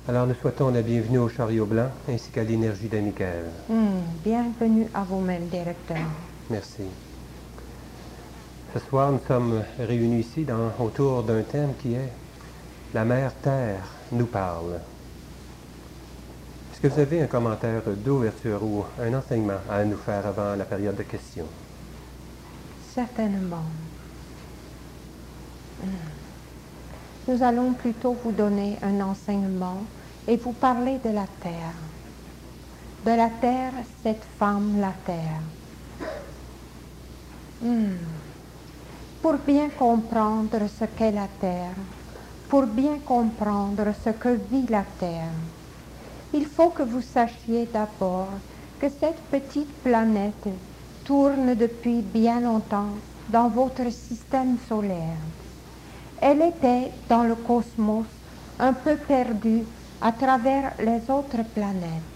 Alors nous souhaitons la bienvenue au chariot blanc ainsi qu'à l'énergie de Michael. Bienvenue à vous-même, directeur. Merci. Ce soir, nous sommes réunis ici autour d'un thème qui est « La Mère Terre nous parle ». Est-ce que vous avez un commentaire d'ouverture ou un enseignement à nous faire avant la période de questions? Certainement. Nous allons plutôt vous donner un enseignement et vous parler de la terre. De la terre, cette femme, la terre. Pour bien comprendre ce qu'est la terre, pour bien comprendre ce que vit la terre, il faut que vous sachiez d'abord que cette petite planète tourne depuis bien longtemps dans votre système solaire. Elle était dans le cosmos un peu perdue à travers les autres planètes.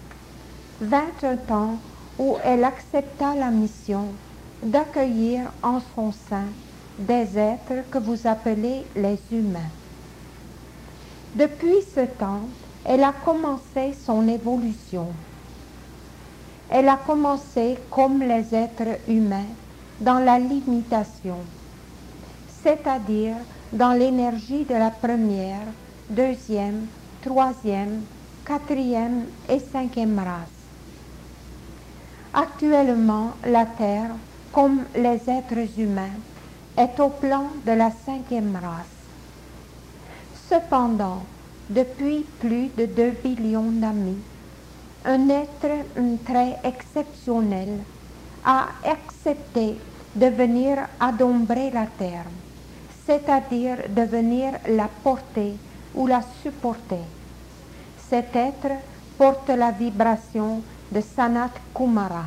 21 ans où elle accepta la mission d'accueillir en son sein des êtres que vous appelez les humains. Depuis ce temps, elle a commencé son évolution. Elle a commencé comme les êtres humains dans la limitation, c'est-à-dire dans l'énergie de la première, deuxième, troisième, quatrième et cinquième race. Actuellement, la Terre, comme les êtres humains, est au plan de la cinquième race. Cependant, depuis plus de 2 billions d'années, un être très exceptionnel a accepté de venir adombrer la Terre, c'est-à-dire de venir la porter ou la supporter. Cet être porte la vibration de Sanat Kumara.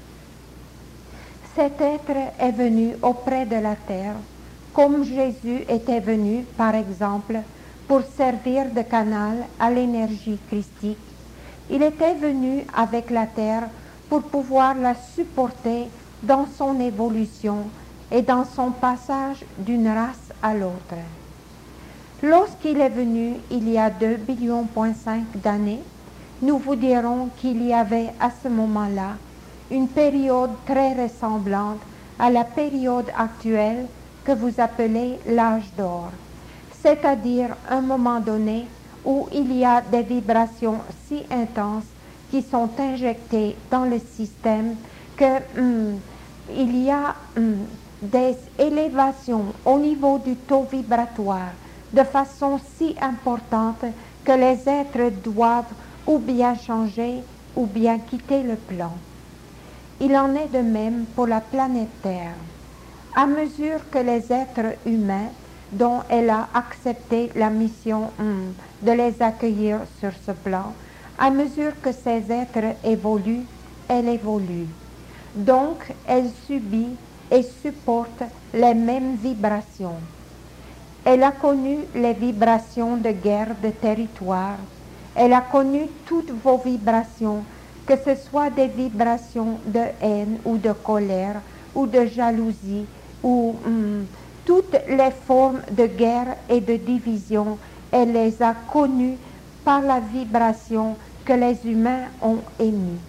Cet être est venu auprès de la Terre, comme Jésus était venu, par exemple, pour servir de canal à l'énergie christique. Il était venu avec la Terre pour pouvoir la supporter dans son évolution et dans son passage d'une race à l'autre. Lorsqu'il est venu il y a 2,5 billions d'années, nous vous dirons qu'il y avait à ce moment-là une période très ressemblante à la période actuelle que vous appelez l'âge d'or, c'est-à-dire un moment donné où il y a des vibrations si intenses qui sont injectées dans le système que il y a des élévations au niveau du taux vibratoire de façon si importante que les êtres doivent ou bien changer ou bien quitter le plan. Il en est de même pour la planète Terre. À mesure que les êtres humains dont elle a accepté la mission de les accueillir sur ce plan, à mesure que ces êtres évoluent, elle évolue. Donc, elle subit et supporte les mêmes vibrations. Elle a connu les vibrations de guerre de territoire. Elle a connu toutes vos vibrations, que ce soit des vibrations de haine ou de colère ou de jalousie ou toutes les formes de guerre et de division. Elle les a connues par la vibration que les humains ont émise.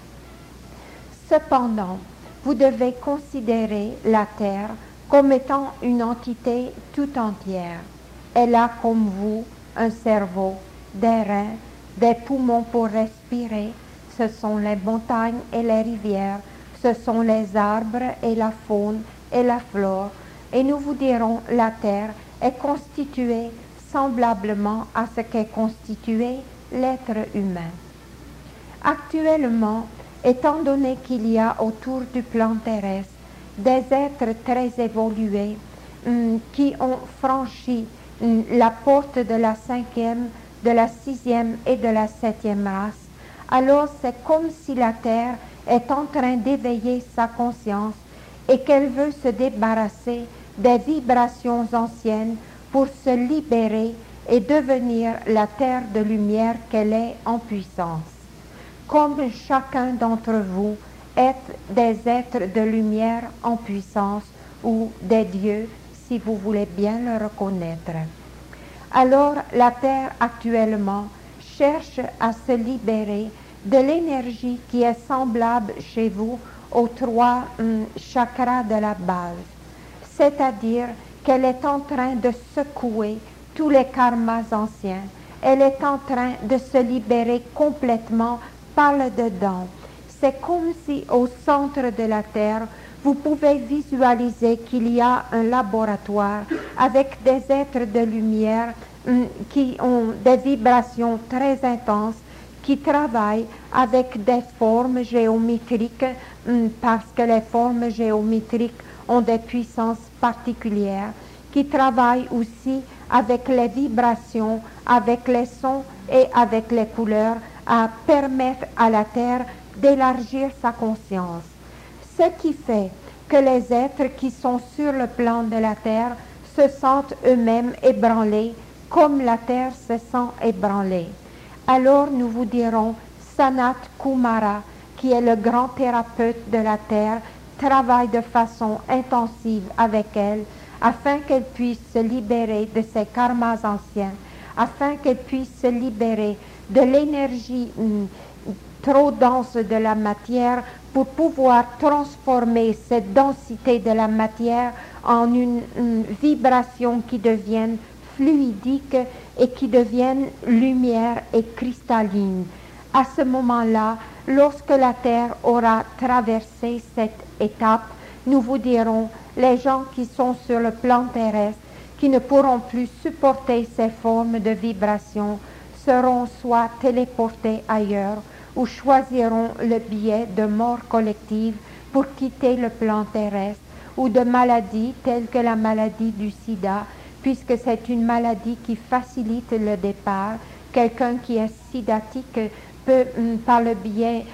Cependant, vous devez considérer la Terre comme étant une entité tout entière. Elle a comme vous un cerveau, des reins, des poumons pour respirer. Ce sont les montagnes et les rivières, ce sont les arbres et la faune et la flore. Et nous vous dirons, la Terre est constituée semblablement à ce qu'est constitué l'être humain. Actuellement, étant donné qu'il y a autour du plan terrestre des êtres très évolués qui ont franchi la porte de la cinquième, de la sixième et de la septième race, alors c'est comme si la Terre est en train d'éveiller sa conscience et qu'elle veut se débarrasser des vibrations anciennes pour se libérer et devenir la Terre de lumière qu'elle est en puissance. Comme chacun d'entre vous est des êtres de lumière en puissance ou des dieux, si vous voulez bien le reconnaître. Alors la Terre actuellement cherche à se libérer de l'énergie qui est semblable chez vous aux trois chakras de la base. C'est-à-dire qu'elle est en train de secouer tous les karmas anciens. Elle est en train de se libérer complètement par le dedans. C'est comme si au centre de la Terre, vous pouvez visualiser qu'il y a un laboratoire avec des êtres de lumière qui ont des vibrations très intenses, qui travaillent avec des formes géométriques parce que les formes géométriques ont des puissances particulières, qui travaillent aussi avec les vibrations, avec les sons et avec les couleurs à permettre à la Terre d'élargir sa conscience. Ce qui fait que les êtres qui sont sur le plan de la Terre se sentent eux-mêmes ébranlés comme la Terre se sent ébranlée. Alors nous vous dirons, Sanat Kumara, qui est le grand thérapeute de la Terre, travaille de façon intensive avec elle afin qu'elle puisse se libérer de ses karmas anciens, afin qu'elle puisse se libérer de l'énergie trop dense de la matière pour pouvoir transformer cette densité de la matière en une vibration qui devienne fluidique et qui devienne lumière et cristalline. À ce moment-là, lorsque la Terre aura traversé cette étape, nous vous dirons, les gens qui sont sur le plan terrestre, qui ne pourront plus supporter ces formes de vibration, seront soit téléportés ailleurs ou choisiront le biais de mort collective pour quitter le plan terrestre ou de maladies telles que la maladie du sida, puisque c'est une maladie qui facilite le départ. Quelqu'un qui est sidatique peut, par le biais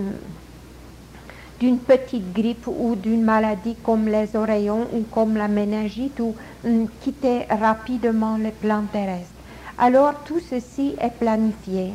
d'une petite grippe ou d'une maladie comme les oreillons ou comme la méningite, ou quitter rapidement le plan terrestre. Alors tout ceci est planifié.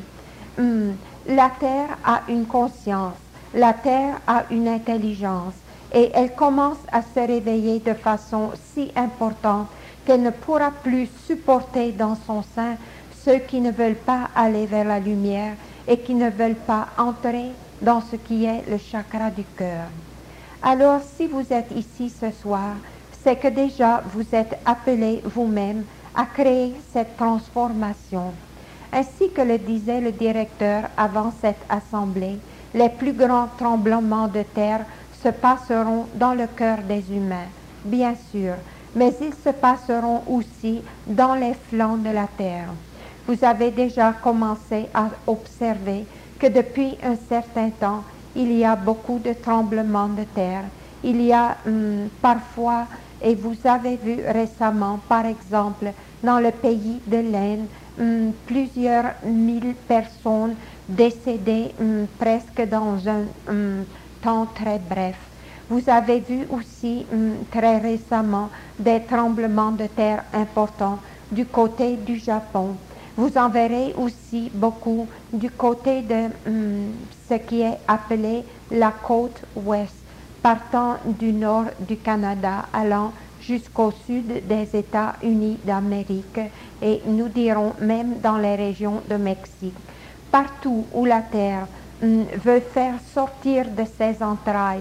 La Terre a une conscience, la Terre a une intelligence et elle commence à se réveiller de façon si importante qu'elle ne pourra plus supporter dans son sein ceux qui ne veulent pas aller vers la lumière et qui ne veulent pas entrer dans ce qui est le chakra du cœur. Alors si vous êtes ici ce soir, c'est que déjà vous êtes appelé vous-même à créer cette transformation. Ainsi que le disait le directeur avant cette assemblée, les plus grands tremblements de terre se passeront dans le cœur des humains, bien sûr, mais ils se passeront aussi dans les flancs de la terre. Vous avez déjà commencé à observer que depuis un certain temps, il y a beaucoup de tremblements de terre. Il y a parfois, et vous avez vu récemment, par exemple, dans le pays de l'Inde, plusieurs mille personnes décédées presque dans un temps très bref. Vous avez vu aussi très récemment des tremblements de terre importants du côté du Japon. Vous en verrez aussi beaucoup du côté de ce qui est appelé la côte ouest, partant du nord du Canada, allant jusqu'au sud des États-Unis d'Amérique, et nous dirons même dans les régions de Mexique. Partout où la terre veut faire sortir de ses entrailles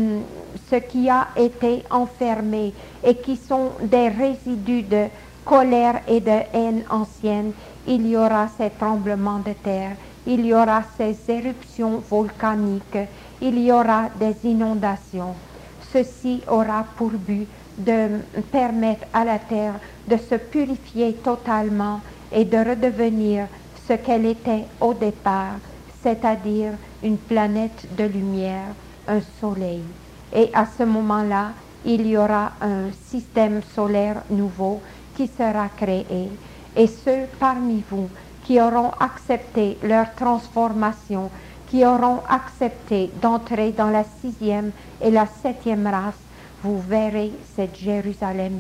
ce qui a été enfermé et qui sont des résidus de colère et de haine ancienne, il y aura ces tremblements de terre, il y aura ces éruptions volcaniques, il y aura des inondations. Ceci aura pour but de permettre à la terre de se purifier totalement et de redevenir ce qu'elle était au départ, c'est-à-dire une planète de lumière, un soleil. Et à ce moment-là, il y aura un système solaire nouveau qui sera créé. Et ceux parmi vous qui auront accepté leur transformation, qui auront accepté d'entrer dans la 6e et la 7e race, vous verrez cette Jérusalem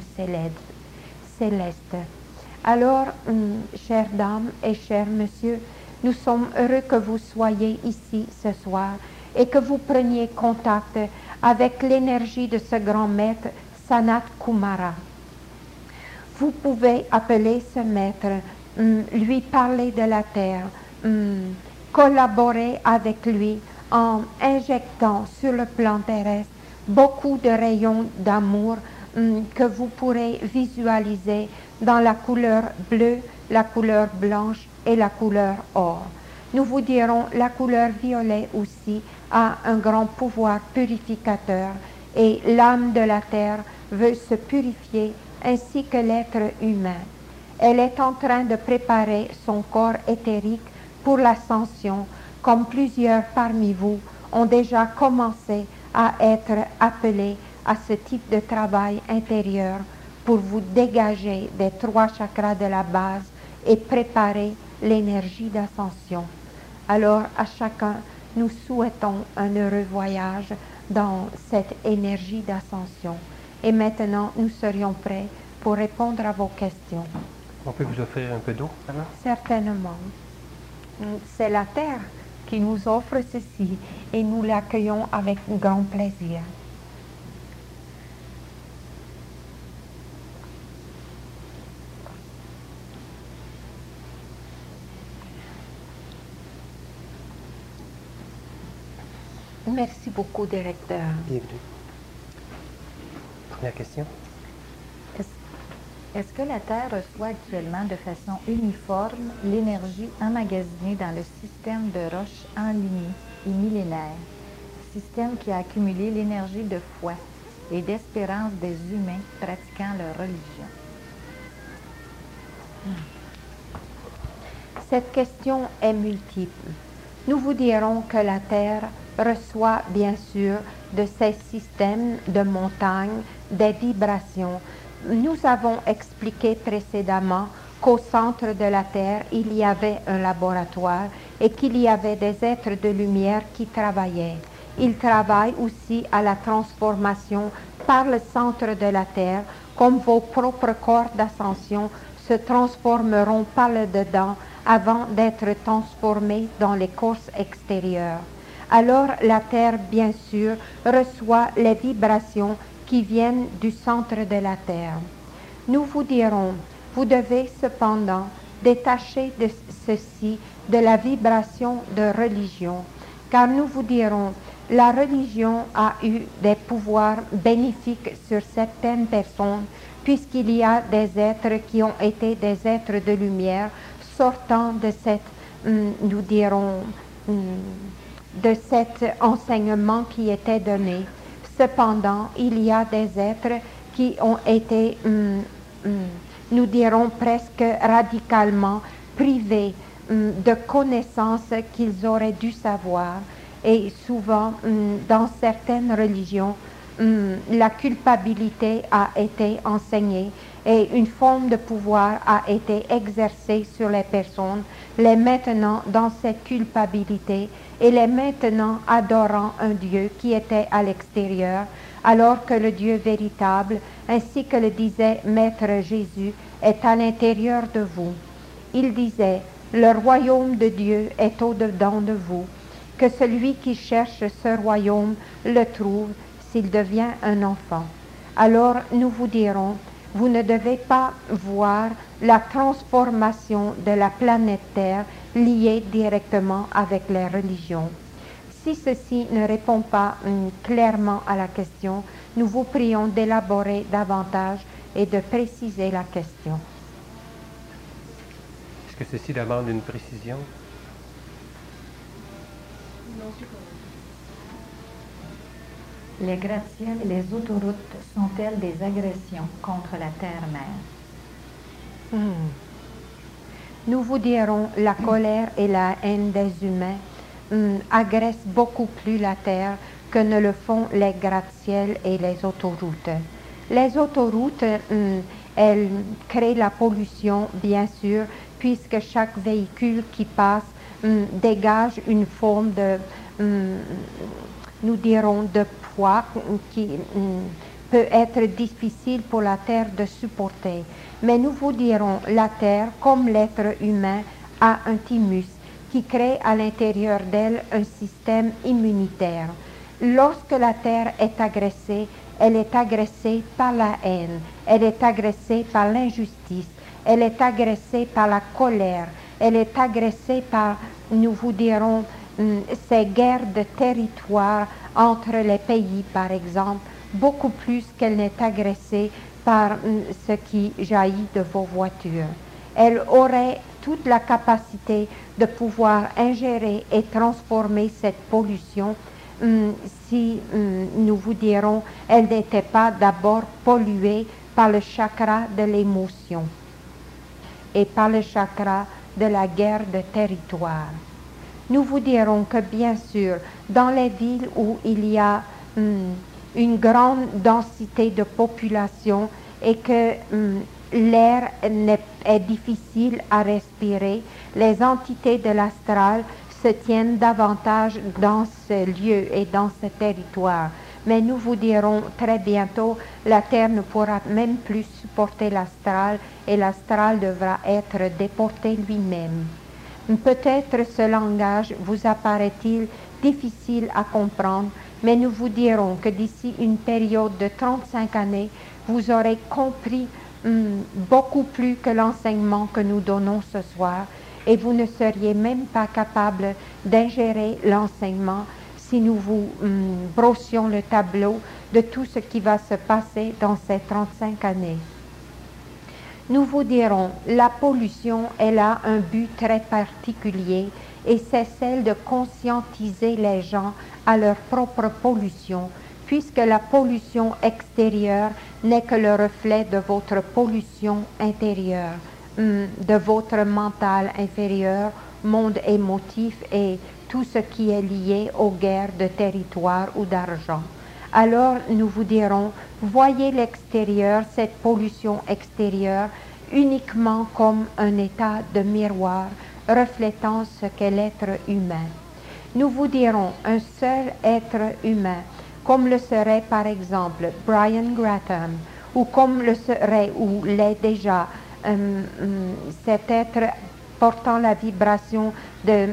céleste. Alors, chères dames et chers messieurs, nous sommes heureux que vous soyez ici ce soir et que vous preniez contact avec l'énergie de ce grand maître, Sanat Kumara. Vous pouvez appeler ce maître, lui parler de la terre, collaborer avec lui en injectant sur le plan terrestre beaucoup de rayons d'amour que vous pourrez visualiser dans la couleur bleue, la couleur blanche et la couleur or. Nous vous dirons, la couleur violet aussi a un grand pouvoir purificateur et l'âme de la terre veut se purifier ainsi que l'être humain. Elle est en train de préparer son corps éthérique pour l'ascension, comme plusieurs parmi vous ont déjà commencé à être appelés à ce type de travail intérieur pour vous dégager des 3 chakras de la base et préparer l'énergie d'ascension. Alors, à chacun, nous souhaitons un heureux voyage dans cette énergie d'ascension. Et maintenant, nous serions prêts pour répondre à vos questions. On peut vous offrir un peu d'eau, alors? Certainement. C'est la Terre qui nous offre ceci et nous l'accueillons avec grand plaisir. Merci beaucoup, directeur. Bienvenue. Première question. Est-ce que la Terre reçoit actuellement de façon uniforme l'énergie emmagasinée dans le système de roches enlignées et millénaires, système qui a accumulé l'énergie de foi et d'espérance des humains pratiquant leur religion? Cette question est multiple. Nous vous dirons que la Terre reçoit bien sûr de ces systèmes de montagnes des vibrations. Nous avons expliqué précédemment qu'au centre de la Terre, il y avait un laboratoire et qu'il y avait des êtres de lumière qui travaillaient. Ils travaillent aussi à la transformation par le centre de la Terre, comme vos propres corps d'ascension se transformeront par le dedans avant d'être transformés dans les courses extérieures. Alors la Terre, bien sûr, reçoit les vibrations qui viennent du centre de la Terre. Nous vous dirons, vous devez cependant détacher de ceci de la vibration de religion, car nous vous dirons, la religion a eu des pouvoirs bénéfiques sur certaines personnes, puisqu'il y a des êtres qui ont été des êtres de lumière sortant de cette, nous dirons, de cet enseignement qui était donné. Cependant, il y a des êtres qui ont été, nous dirons presque radicalement, privés de connaissances qu'ils auraient dû savoir. Et souvent, dans certaines religions, la culpabilité a été enseignée et une forme de pouvoir a été exercée sur les personnes, les maintenant dans cette culpabilité et les maintenant adorant un Dieu qui était à l'extérieur, alors que le Dieu véritable, ainsi que le disait Maître Jésus, est à l'intérieur de vous. Il disait, le royaume de Dieu est au-dedans de vous, que celui qui cherche ce royaume le trouve s'il devient un enfant. Alors nous vous dirons, vous ne devez pas voir la transformation de la planète Terre liée directement avec les religions. Si ceci ne répond pas clairement à la question, nous vous prions d'élaborer davantage et de préciser la question. Est-ce que ceci demande une précision? Les gratte-ciels et les autoroutes sont-elles des agressions contre la Terre-Mère? Nous vous dirons, la colère et la haine des humains agressent beaucoup plus la Terre que ne le font les gratte-ciels et les autoroutes. Les autoroutes, elles créent la pollution, bien sûr, puisque chaque véhicule qui passe dégage une forme de, nous dirons, de poids qui peut être difficile pour la Terre de supporter. Mais nous vous dirons, la Terre, comme l'être humain, a un thymus qui crée à l'intérieur d'elle un système immunitaire. Lorsque la Terre est agressée, elle est agressée par la haine, elle est agressée par l'injustice, elle est agressée par la colère, Elle est agressée par, nous vous dirons, ces guerres de territoire entre les pays, par exemple, beaucoup plus qu'elle n'est agressée par ce qui jaillit de vos voitures. Elle aurait toute la capacité de pouvoir ingérer et transformer cette pollution si, nous vous dirons, elle n'était pas d'abord polluée par le chakra de l'émotion et par le chakra de la guerre de territoire. Nous vous dirons que bien sûr, dans les villes où il y a une grande densité de population et que l'air est difficile à respirer, les entités de l'astral se tiennent davantage dans ce lieu et dans ce territoire. Mais nous vous dirons très bientôt, la Terre ne pourra même plus supporter l'astral et l'astral devra être déporté lui-même. Peut-être ce langage vous apparaît-il difficile à comprendre, mais nous vous dirons que d'ici une période de 35 années, vous aurez compris beaucoup plus que l'enseignement que nous donnons ce soir, et vous ne seriez même pas capable d'ingérer l'enseignement si nous vous brossions le tableau de tout ce qui va se passer dans ces 35 années. Nous vous dirons, la pollution, elle a un but très particulier et c'est celle de conscientiser les gens à leur propre pollution, puisque la pollution extérieure n'est que le reflet de votre pollution intérieure, de votre mental inférieur, monde émotif et tout ce qui est lié aux guerres de territoire ou d'argent. Alors nous vous dirons, voyez l'extérieur, cette pollution extérieure, uniquement comme un état de miroir reflétant ce qu'est l'être humain. Nous vous dirons, un seul être humain, comme le serait par exemple Brian Graham, ou comme le serait ou l'est déjà cet être portant la vibration de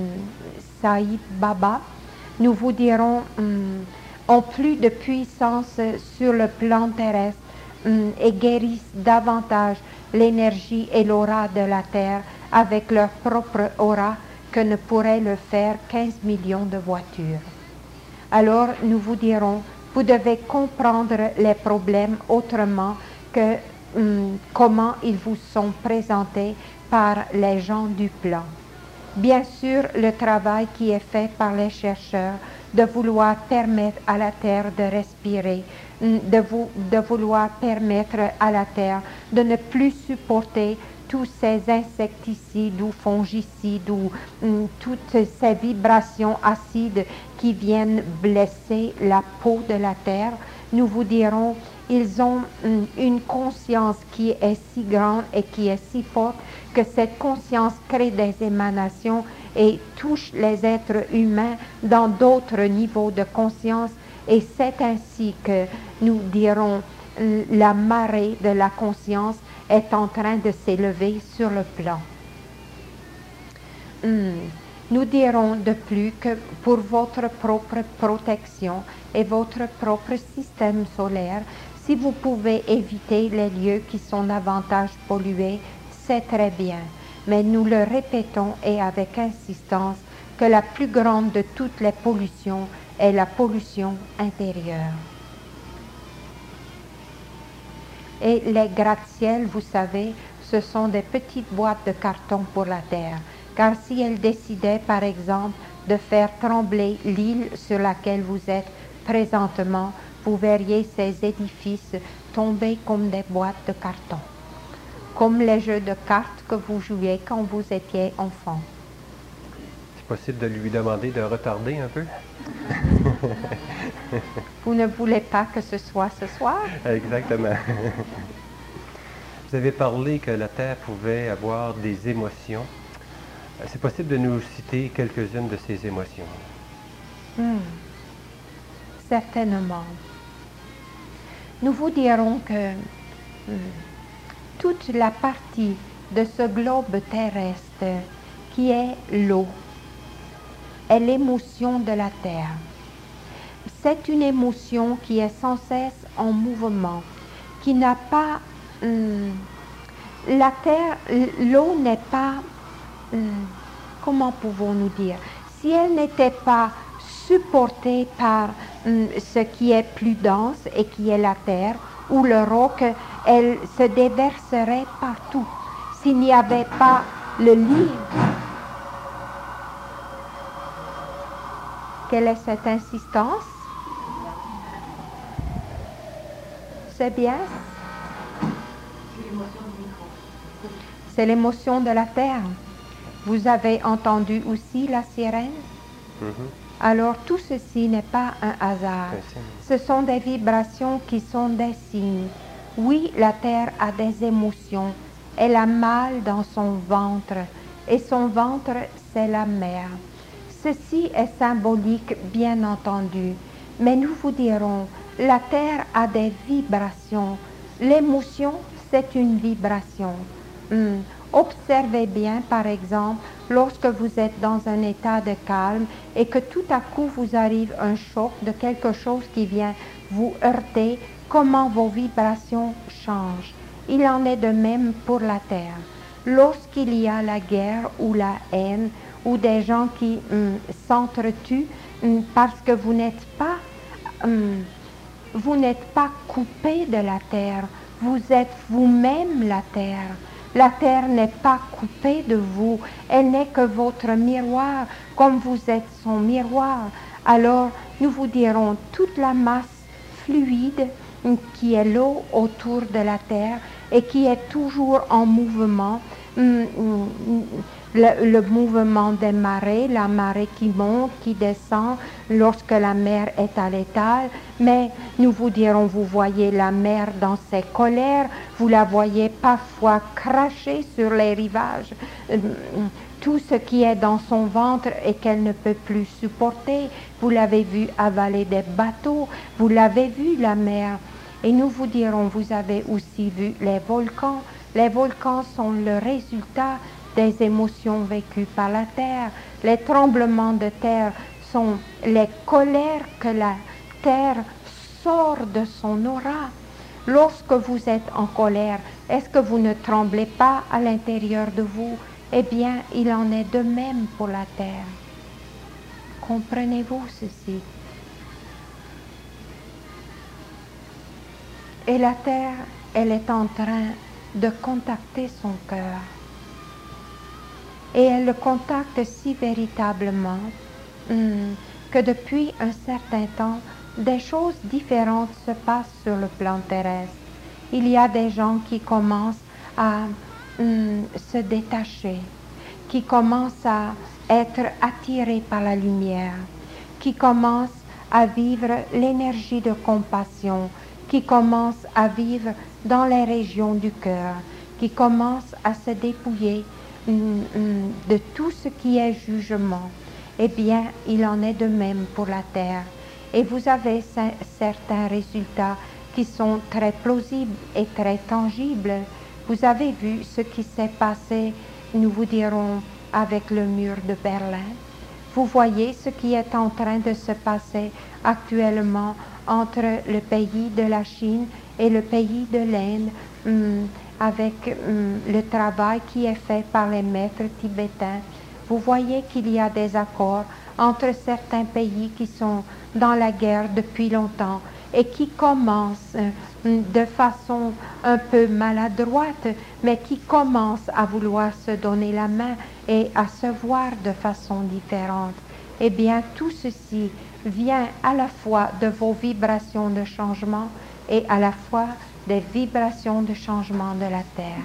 Sai Baba, nous vous dirons, ont plus de puissance sur le plan terrestre et guérissent davantage l'énergie et l'aura de la Terre avec leur propre aura que ne pourraient le faire 15 millions de voitures. Alors nous vous dirons, vous devez comprendre les problèmes autrement que comment ils vous sont présentés par les gens du plan. Bien sûr, le travail qui est fait par les chercheurs de vouloir permettre à la Terre de respirer, de vouloir permettre à la Terre de ne plus supporter tous ces insecticides ou fongicides ou toutes ces vibrations acides qui viennent blesser la peau de la Terre, nous vous dirons, ils ont une conscience qui est si grande et qui est si forte que cette conscience crée des émanations et touche les êtres humains dans d'autres niveaux de conscience. Et c'est ainsi que nous dirons la marée de la conscience est en train de s'élever sur le plan. Nous dirons de plus que pour votre propre protection et votre propre système solaire, si vous pouvez éviter les lieux qui sont davantage pollués, c'est très bien. Mais nous le répétons et avec insistance que la plus grande de toutes les pollutions est la pollution intérieure. Et les gratte-ciel, vous savez, ce sont des petites boîtes de carton pour la Terre. Car si elle décidait, par exemple, de faire trembler l'île sur laquelle vous êtes présentement, vous verriez ces édifices tomber comme des boîtes de carton, comme les jeux de cartes que vous jouiez quand vous étiez enfant. C'est possible de lui demander de retarder un peu? Vous ne voulez pas que ce soit ce soir? Exactement. Vous avez parlé que la Terre pouvait avoir des émotions. C'est possible de nous citer quelques-unes de ces émotions? Certainement. Nous vous dirons que toute la partie de ce globe terrestre qui est l'eau est l'émotion de la Terre. C'est une émotion qui est sans cesse en mouvement, qui n'a pas... la Terre, l'eau n'est pas comment pouvons-nous dire, si elle n'était pas supportée par ce qui est plus dense et qui est la terre ou le roc, elle se déverserait partout. S'il n'y avait pas le lit, quelle est cette insistance? C'est bien? C'est l'émotion de la terre. Vous avez entendu aussi la sirène? Alors tout ceci n'est pas un hasard. Ce sont des vibrations qui sont des signes. Oui, la terre a des émotions. Elle a mal dans son ventre. Et son ventre, c'est la mer. Ceci est symbolique, bien entendu. Mais nous vous dirons, la terre a des vibrations. L'émotion, c'est une vibration. Observez bien, par exemple, lorsque vous êtes dans un état de calme et que tout à coup vous arrive un choc de quelque chose qui vient vous heurter, comment vos vibrations changent. Il en est de même pour la terre. Lorsqu'il y a la guerre ou la haine ou des gens qui s'entretuent parce que vous n'êtes pas coupé de la terre, vous êtes vous-même la terre. La terre n'est pas coupée de vous, elle n'est que votre miroir, comme vous êtes son miroir. Alors, nous vous dirons, toute la masse fluide qui est l'eau autour de la terre et qui est toujours en mouvement, le mouvement des marées, la marée qui monte, qui descend lorsque la mer est à l'étal. Mais nous vous dirons, vous voyez la mer dans ses colères, vous la voyez parfois cracher sur les rivages, tout ce qui est dans son ventre et qu'elle ne peut plus supporter. Vous l'avez vu avaler des bateaux, vous l'avez vu la mer. Et nous vous dirons, vous avez aussi vu les volcans. Les volcans sont le résultat des émotions vécues par la terre. Les tremblements de terre sont les colères que la terre sort de son aura. Lorsque vous êtes en colère, est-ce que vous ne tremblez pas à l'intérieur de vous? Eh bien, il en est de même pour la terre. Comprenez-vous ceci? Et la terre, elle est en train de contacter son cœur. Et elle le contacte si véritablement que depuis un certain temps, des choses différentes se passent sur le plan terrestre. Il y a des gens qui commencent à se détacher, qui commencent à être attirés par la lumière, qui commencent à vivre l'énergie de compassion, qui commencent à vivre dans les régions du cœur, qui commencent à se dépouiller de tout ce qui est jugement. Eh bien, il en est de même pour la terre. Et vous avez certains résultats qui sont très plausibles et très tangibles. Vous avez vu ce qui s'est passé, nous vous dirons, avec le mur de Berlin. Vous voyez ce qui est en train de se passer actuellement entre le pays de la Chine et le pays de l'Inde, avec le travail qui est fait par les maîtres tibétains. Vous voyez qu'il y a des accords entre certains pays qui sont dans la guerre depuis longtemps et qui commencent de façon un peu maladroite, mais qui commencent à vouloir se donner la main et à se voir de façon différente. Eh bien, tout ceci vient à la fois de vos vibrations de changement et à la fois des vibrations de changement de la terre.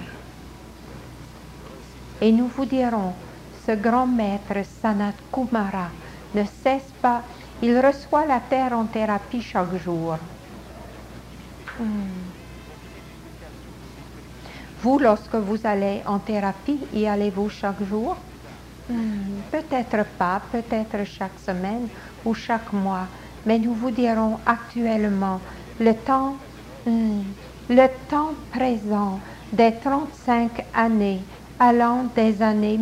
Et nous vous dirons, ce grand maître Sanat Kumara ne cesse pas, il reçoit la terre en thérapie chaque jour. Vous, lorsque vous allez en thérapie, y allez-vous chaque jour? Peut-être pas, peut-être chaque semaine ou chaque mois, mais nous vous dirons actuellement le temps présent des 35 années allant des années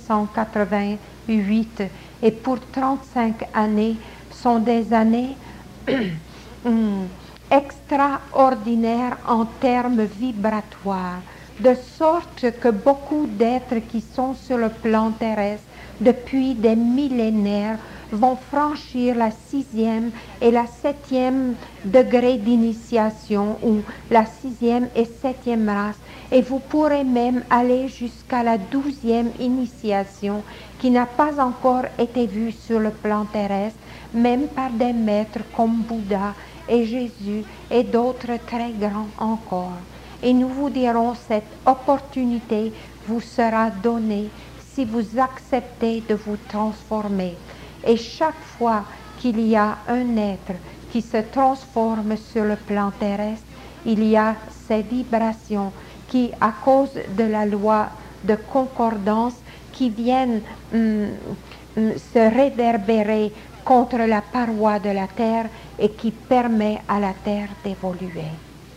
1988 et pour 35 années sont des années extraordinaires en termes vibratoires. de sorte que beaucoup d'êtres qui sont sur le plan terrestre depuis des millénaires vont franchir la 6e et la 7e degré d'initiation ou la 6e et 7e race, et vous pourrez même aller jusqu'à la 12e initiation qui n'a pas encore été vue sur le plan terrestre, même par des maîtres comme Bouddha et Jésus et d'autres très grands encore. Et nous vous dirons, cette opportunité vous sera donnée si vous acceptez de vous transformer. Et chaque fois qu'il y a un être qui se transforme sur le plan terrestre, il y a ces vibrations qui, à cause de la loi de concordance, qui viennent se réverbérer contre la paroi de la terre et qui permet à la terre d'évoluer.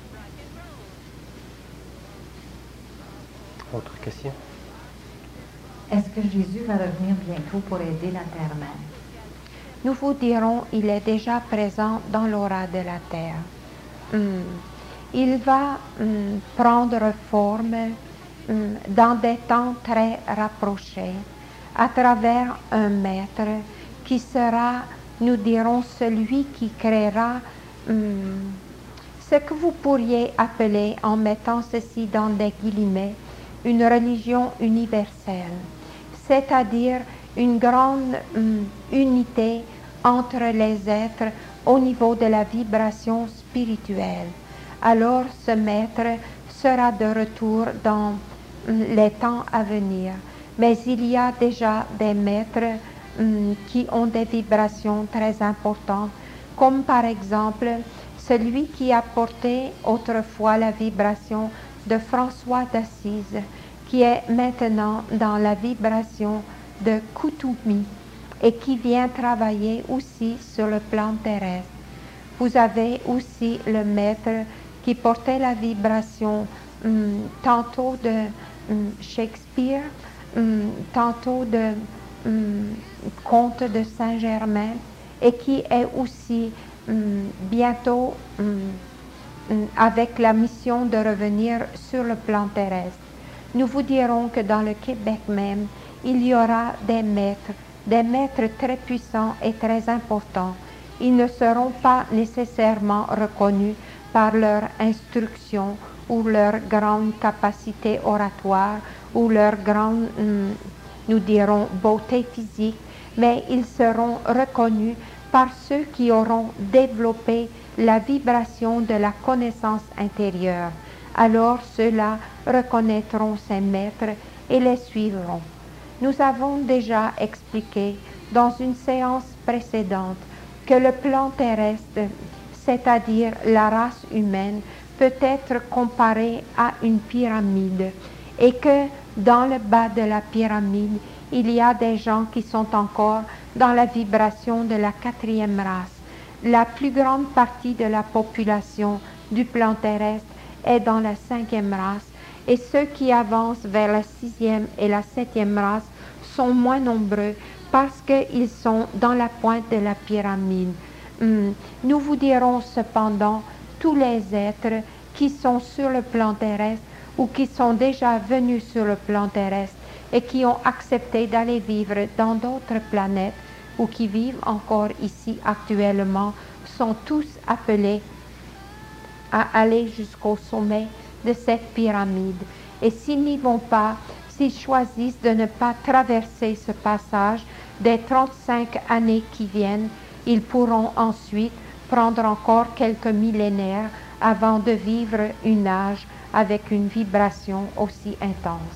Autre question? Est-ce que Jésus va revenir bientôt pour aider la terre-mère? Nous vous dirons, il est déjà présent dans l'aura de la terre. Il va prendre forme dans des temps très rapprochés à travers un maître qui sera, nous dirons, celui qui créera ce que vous pourriez appeler, en mettant ceci dans des guillemets, une religion universelle, c'est-à-dire une grande unité entre les êtres au niveau de la vibration spirituelle. Alors ce maître sera de retour dans les temps à venir. Mais il y a déjà des maîtres qui ont des vibrations très importantes, comme par exemple celui qui a porté autrefois la vibration de François d'Assise, qui est maintenant dans la vibration de Koutoumi et qui vient travailler aussi sur le plan terrestre. Vous avez aussi le maître qui portait la vibration tantôt de Shakespeare, tantôt de Comte de Saint-Germain, et qui est aussi bientôt avec la mission de revenir sur le plan terrestre. Nous vous dirons que dans le Québec même, il y aura des maîtres très puissants et très importants. Ils ne seront pas nécessairement reconnus par leur instruction ou leur grande capacité oratoire ou leur grande, nous dirons, beauté physique, mais ils seront reconnus par ceux qui auront développé la vibration de la connaissance intérieure. Alors ceux-là reconnaîtront ces maîtres et les suivront. Nous avons déjà expliqué dans une séance précédente que le plan terrestre, c'est-à-dire la race humaine, peut être comparé à une pyramide et que dans le bas de la pyramide, il y a des gens qui sont encore dans la vibration de la 4e race. La plus grande partie de la population du plan terrestre est dans la 5e race et ceux qui avancent vers la 6e et la 7e race sont moins nombreux parce qu'ils sont dans la pointe de la pyramide. Nous vous dirons cependant tous les êtres qui sont sur le plan terrestre ou qui sont déjà venus sur le plan terrestre et qui ont accepté d'aller vivre dans d'autres planètes ou qui vivent encore ici actuellement sont tous appelés à aller jusqu'au sommet de cette pyramide. Et s'ils n'y vont pas, s'ils choisissent de ne pas traverser ce passage des 35 années qui viennent, ils pourront ensuite prendre encore quelques millénaires avant de vivre un âge avec une vibration aussi intense.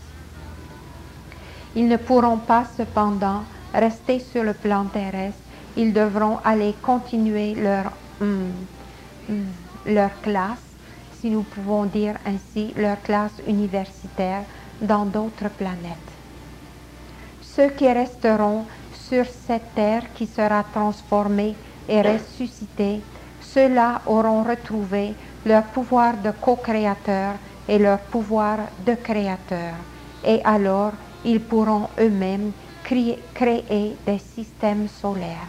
Ils ne pourront pas cependant rester sur le plan terrestre, ils devront aller continuer leur classe, si nous pouvons dire ainsi, leur classe universitaire dans d'autres planètes. Ceux qui resteront sur cette terre qui sera transformée et ressuscitée, ceux-là auront retrouvé leur pouvoir de co-créateur et leur pouvoir de créateur. Et alors, ils pourront eux-mêmes créer des systèmes solaires.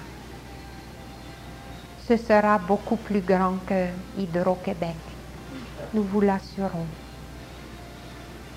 Ce sera beaucoup plus grand que Hydro-Québec. Nous vous l'assurons.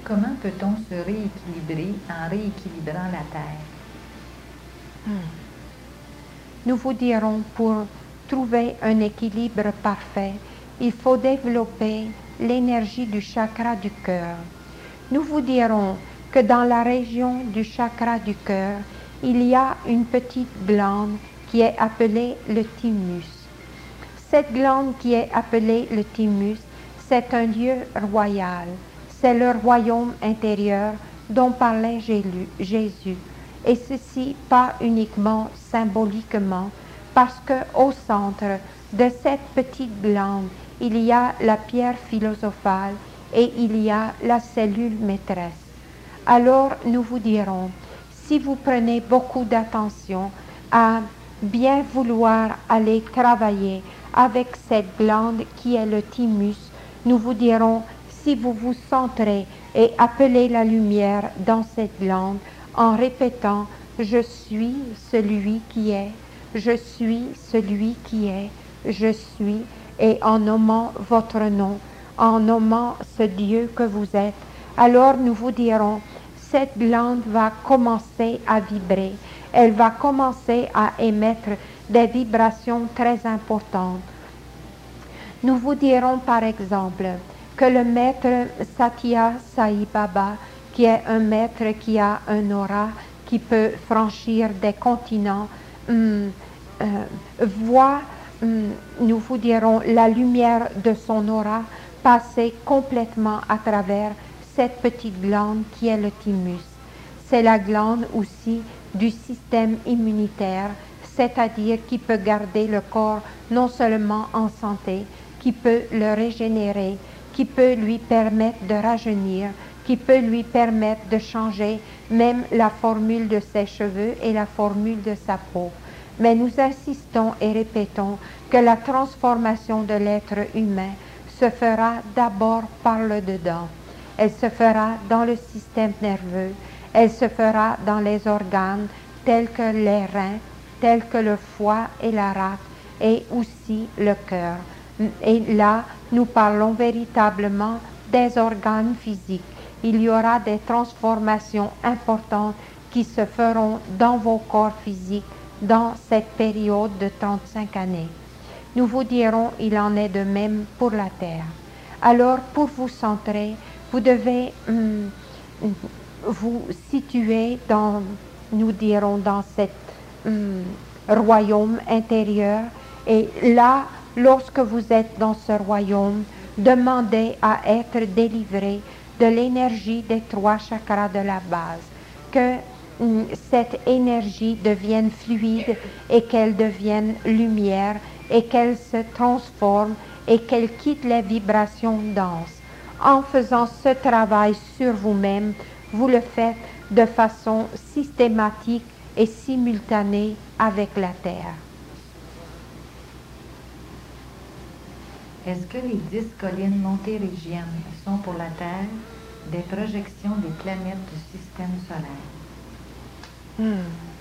Comment peut-on se rééquilibrer en rééquilibrant la Terre? Nous vous dirons, pour trouver un équilibre parfait, il faut développer l'énergie du chakra du cœur. Nous vous dirons que dans la région du chakra du cœur, il y a une petite glande qui est appelée le thymus. Cette glande qui est appelée le thymus, c'est un lieu royal. C'est le royaume intérieur dont parlait Jésus. Et ceci pas uniquement symboliquement, parce qu'au centre de cette petite glande, il y a la pierre philosophale et il y a la cellule maîtresse. Alors nous vous dirons, si vous prenez beaucoup d'attention à bien vouloir aller travailler avec cette glande qui est le thymus, nous vous dirons, si vous vous centrez et appelez la lumière dans cette glande en répétant « Je suis celui qui est, je suis celui qui est, je suis » et en nommant votre nom, en nommant ce Dieu que vous êtes, alors nous vous dirons, cette glande va commencer à vibrer, elle va commencer à émettre des vibrations très importantes. Nous vous dirons par exemple que le maître Satya Sai Baba, qui est un maître qui a un aura, qui peut franchir des continents, voit, nous vous dirons, la lumière de son aura passer complètement à travers cette petite glande qui est le thymus. C'est la glande aussi du système immunitaire, c'est-à-dire qui peut garder le corps non seulement en santé, qui peut le régénérer, qui peut lui permettre de rajeunir, qui peut lui permettre de changer même la formule de ses cheveux et la formule de sa peau. Mais nous insistons et répétons que la transformation de l'être humain se fera d'abord par le dedans. Elle se fera dans le système nerveux, elle se fera dans les organes tels que les reins, tels que le foie et la rate, et aussi le cœur. Et là, nous parlons véritablement des organes physiques. Il y aura des transformations importantes qui se feront dans vos corps physiques dans cette période de 35 années. Nous vous dirons, il en est de même pour la Terre. Alors, pour vous centrer, vous devez vous situer dans, nous dirons, dans cet royaume intérieur. Et là, lorsque vous êtes dans ce royaume, demandez à être délivré de l'énergie des 3 chakras de la base. Que cette énergie devienne fluide et qu'elle devienne lumière et qu'elle se transforme et qu'elle quitte les vibrations denses. En faisant ce travail sur vous-même, vous le faites de façon systématique et simultanée avec la Terre. Est-ce que les 10 collines montérégiennes sont pour la Terre des projections des planètes du système solaire?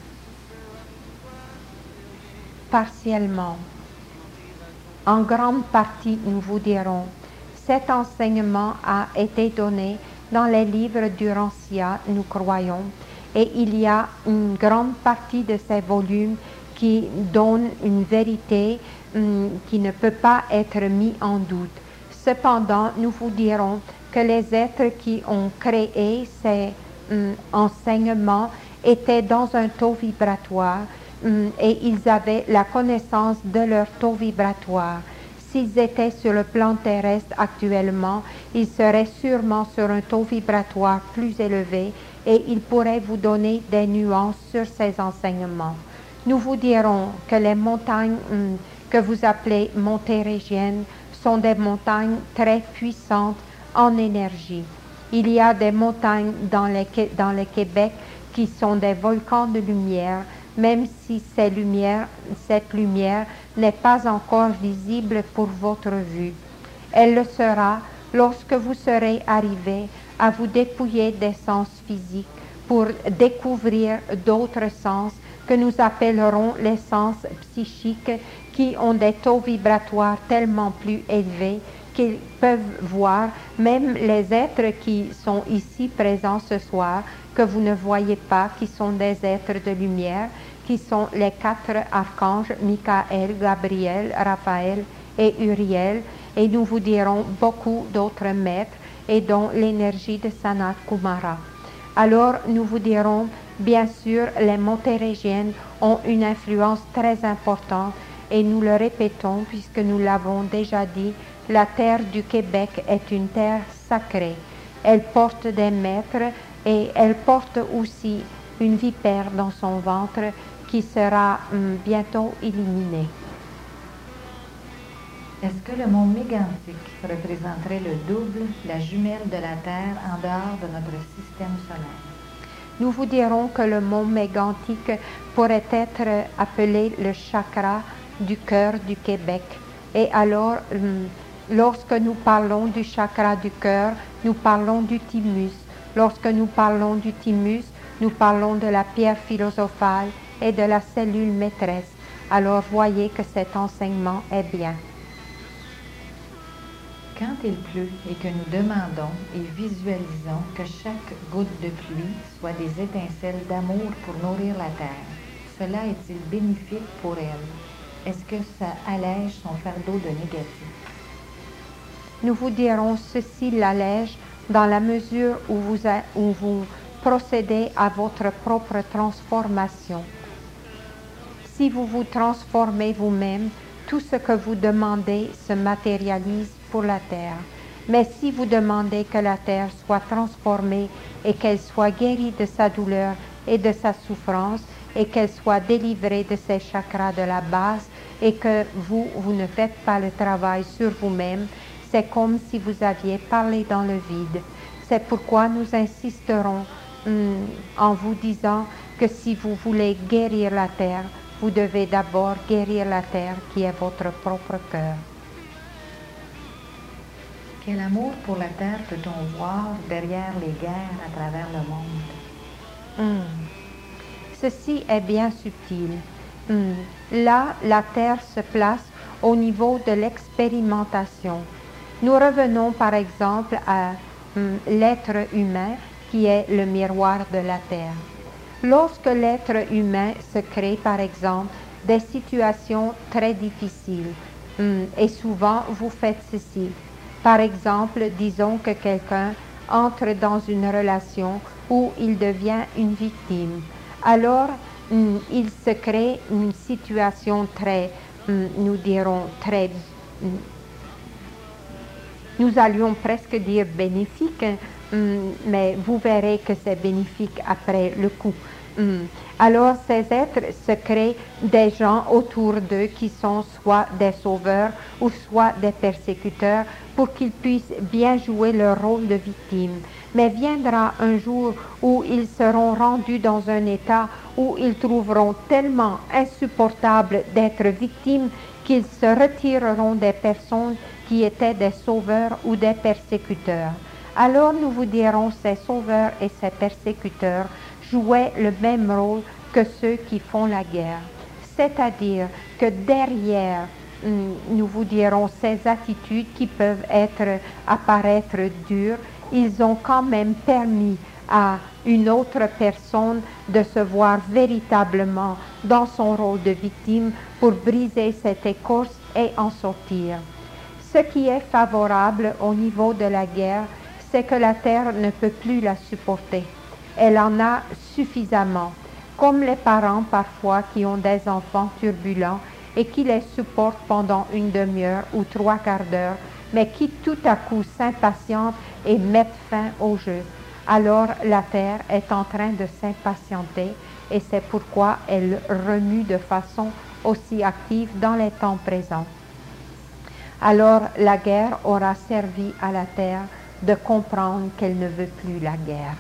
Partiellement. En grande partie, nous vous dirons, cet enseignement a été donné dans les livres d'Urantia, nous croyons, et il y a une grande partie de ces volumes qui donnent une vérité qui ne peut pas être mise en doute. Cependant, nous vous dirons que les êtres qui ont créé ces enseignements étaient dans un taux vibratoire et ils avaient la connaissance de leur taux vibratoire. S'ils étaient sur le plan terrestre actuellement, ils seraient sûrement sur un taux vibratoire plus élevé et ils pourraient vous donner des nuances sur ces enseignements. Nous vous dirons que les montagnes que vous appelez montérégiennes sont des montagnes très puissantes en énergie. Il y a des montagnes dans le Québec qui sont des volcans de lumière, même si cette lumière n'est pas encore visible pour votre vue. Elle le sera lorsque vous serez arrivé à vous dépouiller des sens physiques pour découvrir d'autres sens que nous appellerons les sens psychiques qui ont des taux vibratoires tellement plus élevés qu'ils peuvent voir, même les êtres qui sont ici présents ce soir, que vous ne voyez pas, qui sont des êtres de lumière, qui sont les 4 archanges, Michael, Gabriel, Raphaël et Uriel, et nous vous dirons beaucoup d'autres maîtres, et dont l'énergie de Sanat Kumara. Alors nous vous dirons, bien sûr, les montérégiennes ont une influence très importante, et nous le répétons puisque nous l'avons déjà dit, la terre du Québec est une terre sacrée. Elle porte des maîtres et elle porte aussi une vipère dans son ventre qui sera bientôt éliminée. Est-ce que le monde mégantique représenterait le double, la jumelle de la Terre en dehors de notre système solaire? Nous vous dirons que le monde mégantique pourrait être appelé le chakra du cœur du Québec. Et alors, lorsque nous parlons du chakra du cœur, nous parlons du thymus. Lorsque nous parlons du thymus, nous parlons de la pierre philosophale et de la cellule maîtresse. Alors voyez que cet enseignement est bien. Quand il pleut et que nous demandons et visualisons que chaque goutte de pluie soit des étincelles d'amour pour nourrir la terre, cela est-il bénéfique pour elle? Est-ce que ça allège son fardeau de négatif? Nous vous dirons ceci l'allège dans la mesure où vous procédez à votre propre transformation. Si vous vous transformez vous-même, tout ce que vous demandez se matérialise pour la terre. Mais si vous demandez que la terre soit transformée et qu'elle soit guérie de sa douleur et de sa souffrance et qu'elle soit délivrée de ses chakras de la base et que vous ne faites pas le travail sur vous-même, c'est comme si vous aviez parlé dans le vide. C'est pourquoi nous insisterons en vous disant que si vous voulez guérir la terre, vous devez d'abord guérir la terre qui est votre propre cœur. Quel amour pour la terre peut-on voir derrière les guerres à travers le monde? Ceci est bien subtil. Là, la terre se place au niveau de l'expérimentation. Nous revenons par exemple à l'être humain qui est le miroir de la terre. Lorsque l'être humain se crée par exemple des situations très difficiles, et souvent vous faites ceci. Par exemple, disons que quelqu'un entre dans une relation où il devient une victime. Alors, il se crée une situation très, nous dirons, très, nous allions presque dire bénéfique, mais vous verrez que c'est bénéfique après le coup. Alors, ces êtres se créent des gens autour d'eux qui sont soit des sauveurs ou soit des persécuteurs pour qu'ils puissent bien jouer leur rôle de victime. Mais viendra un jour où ils seront rendus dans un état où ils trouveront tellement insupportable d'être victimes qu'ils se retireront des personnes qui étaient des sauveurs ou des persécuteurs. Alors nous vous dirons, ces sauveurs et ces persécuteurs jouaient le même rôle que ceux qui font la guerre. C'est-à-dire que derrière, nous vous dirons, ces attitudes qui peuvent apparaître dures, ils ont quand même permis à une autre personne de se voir véritablement dans son rôle de victime pour briser cette écorce et en sortir. Ce qui est favorable au niveau de la guerre, c'est que la terre ne peut plus la supporter. Elle en a suffisamment, comme les parents parfois qui ont des enfants turbulents et qui les supportent pendant une demi-heure ou 3/4 d'heure, mais qui tout à coup s'impatientent et mettent fin au jeu. Alors la terre est en train de s'impatienter et c'est pourquoi elle remue de façon aussi active dans les temps présents. Alors la guerre aura servi à la terre de comprendre qu'elle ne veut plus la guerre.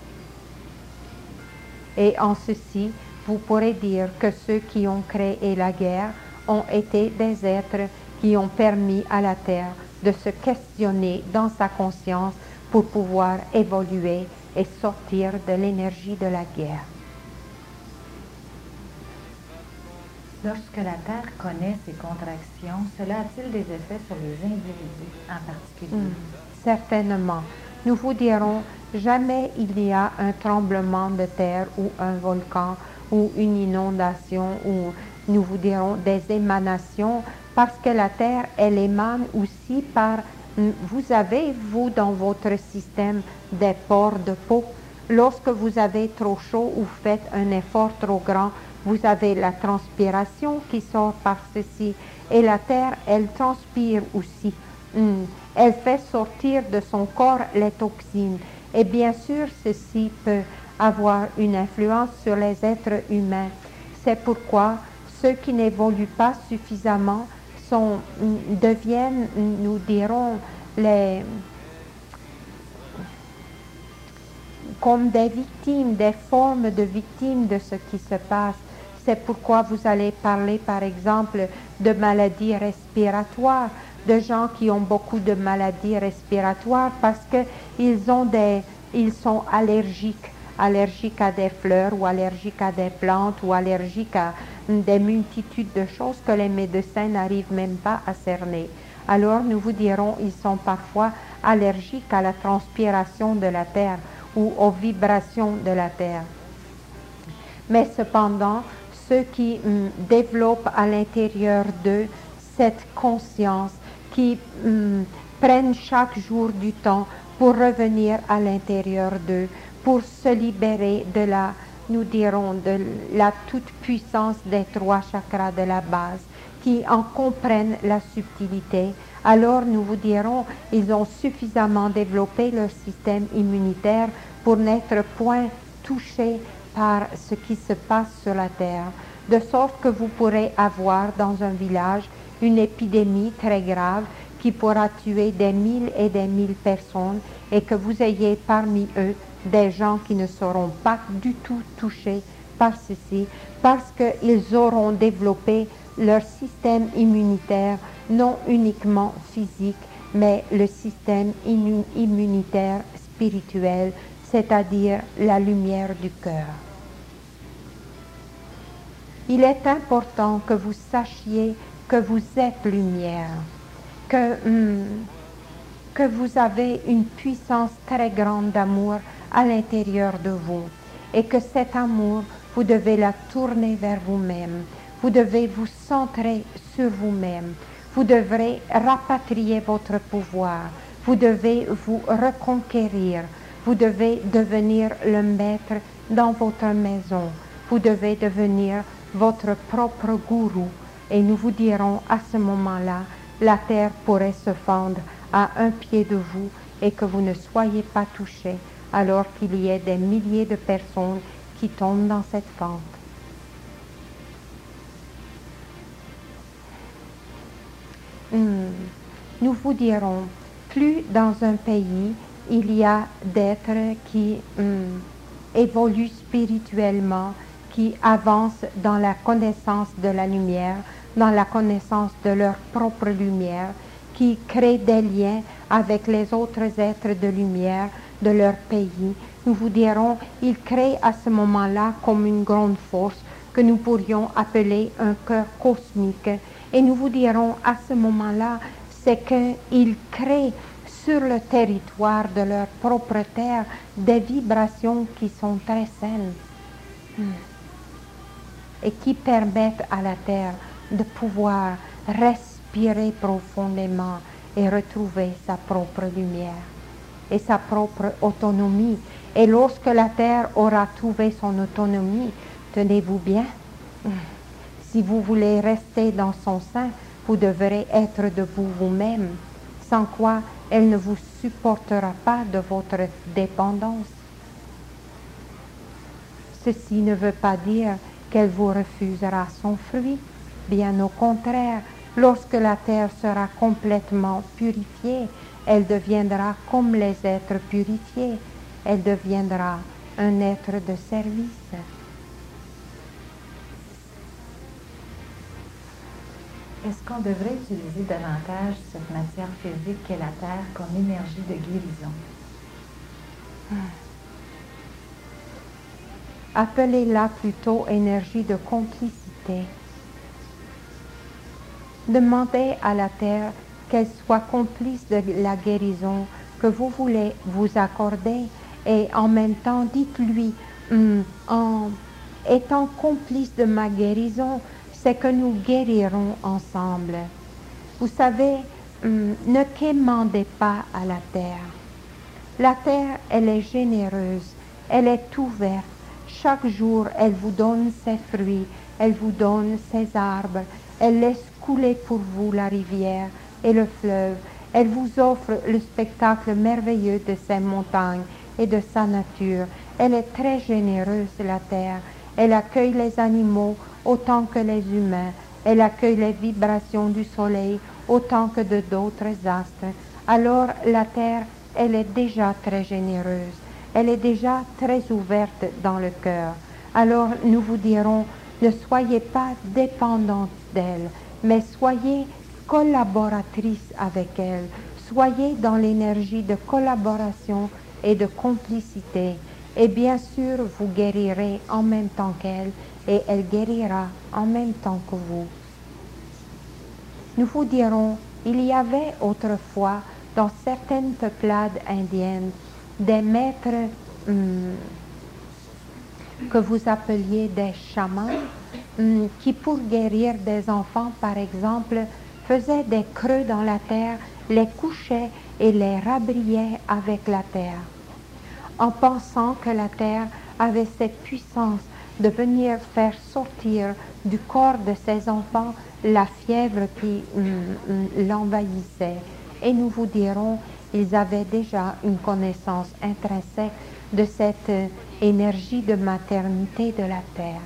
Et en ceci, vous pourrez dire que ceux qui ont créé la guerre ont été des êtres qui ont permis à la terre de se questionner dans sa conscience pour pouvoir évoluer et sortir de l'énergie de la guerre. Lorsque la Terre connaît ces contractions, cela a-t-il des effets sur les individus en particulier? Certainement. Nous vous dirons, jamais il y a un tremblement de terre ou un volcan ou une inondation ou nous vous dirons des émanations parce que la terre, elle émane aussi par, vous avez, vous, dans votre système des pores de peau. Lorsque vous avez trop chaud ou faites un effort trop grand, vous avez la transpiration qui sort par ceci. Et la terre, elle transpire aussi. Elle fait sortir de son corps les toxines. Et bien sûr, ceci peut avoir une influence sur les êtres humains. C'est pourquoi ceux qui n'évoluent pas suffisamment deviennent, nous dirons, comme des victimes, des formes de victimes de ce qui se passe. C'est pourquoi vous allez parler, par exemple, de maladies respiratoires, de gens qui ont beaucoup de maladies respiratoires parce qu'ils sont allergiques à des fleurs ou allergiques à des plantes ou allergiques à des multitudes de choses que les médecins n'arrivent même pas à cerner. Alors nous vous dirons, ils sont parfois allergiques à la transpiration de la terre ou aux vibrations de la terre. Mais cependant, ceux qui développent à l'intérieur d'eux cette conscience, qui prennent chaque jour du temps pour revenir à l'intérieur d'eux, pour se libérer de la, nous dirons, de la toute-puissance des 3 chakras de la base, qui en comprennent la subtilité, alors nous vous dirons, ils ont suffisamment développé leur système immunitaire pour n'être point touchés par ce qui se passe sur la terre, de sorte que vous pourrez avoir dans un village une épidémie très grave qui pourra tuer des 1000 et des 1000 personnes et que vous ayez parmi eux des gens qui ne seront pas du tout touchés par ceci parce qu'ils auront développé leur système immunitaire, non uniquement physique, mais le système immunitaire spirituel, c'est-à-dire la lumière du cœur. Il est important que vous sachiez que vous êtes lumière, que vous avez une puissance très grande d'amour à l'intérieur de vous et que cet amour, vous devez la tourner vers vous-même. Vous devez vous centrer sur vous-même. Vous devrez rapatrier votre pouvoir. Vous devez vous reconquérir. Vous devez devenir le maître dans votre maison. Vous devez devenir votre propre gourou. Et nous vous dirons à ce moment-là, la terre pourrait se fendre à un pied de vous et que vous ne soyez pas touchés alors qu'il y ait des milliers de personnes qui tombent dans cette fente. Nous vous dirons, plus dans un pays il y a d'êtres qui évoluent spirituellement, qui avancent dans la connaissance de la lumière, dans la connaissance de leur propre lumière, qui créent des liens avec les autres êtres de lumière de leur pays. Nous vous dirons, ils créent à ce moment-là comme une grande force que nous pourrions appeler un cœur cosmique. Et nous vous dirons à ce moment-là, c'est qu'ils créent sur le territoire de leur propre terre des vibrations qui sont très saines et qui permettent à la terre de pouvoir respirer profondément et retrouver sa propre lumière et sa propre autonomie. Et lorsque la terre aura trouvé son autonomie, tenez-vous bien, si vous voulez rester dans son sein, vous devrez être debout vous-même, sans quoi elle ne vous supportera pas de votre dépendance. Ceci ne veut pas dire qu'elle vous refusera son fruit. Bien au contraire, lorsque la terre sera complètement purifiée, elle deviendra comme les êtres purifiés. Elle deviendra un être de service. Est-ce qu'on devrait utiliser davantage cette matière physique qu'est la Terre comme énergie de guérison? Appelez-la plutôt énergie de complicité. Demandez à la terre qu'elle soit complice de la guérison que vous voulez vous accorder et en même temps dites-lui, en étant complice de ma guérison, c'est que nous guérirons ensemble. Vous savez, ne quémandez pas à la terre. La terre, elle est généreuse, elle est ouverte. Chaque jour, elle vous donne ses fruits, elle vous donne ses arbres, elle laisse couler pour vous la rivière et le fleuve. Elle vous offre le spectacle merveilleux de ses montagnes et de sa nature. Elle est très généreuse, la terre. Elle accueille les animaux autant que les humains. Elle accueille les vibrations du soleil autant que de d'autres astres. Alors la terre, elle est déjà très généreuse. Elle est déjà très ouverte dans le cœur. Alors nous vous dirons, ne soyez pas dépendante d'elle, mais soyez collaboratrice avec elle. Soyez dans l'énergie de collaboration et de complicité. Et bien sûr, vous guérirez en même temps qu'elle et elle guérira en même temps que vous. Nous vous dirons, il y avait autrefois dans certaines peuplades indiennes des maîtres que vous appeliez des chamans qui pour guérir des enfants par exemple faisaient des creux dans la terre, les couchaient et les rabriaient avec la terre en pensant que la terre avait cette puissance de venir faire sortir du corps de ces enfants la fièvre qui l'envahissait. Et nous vous dirons, ils avaient déjà une connaissance intrinsèque de cette énergie de maternité de la terre.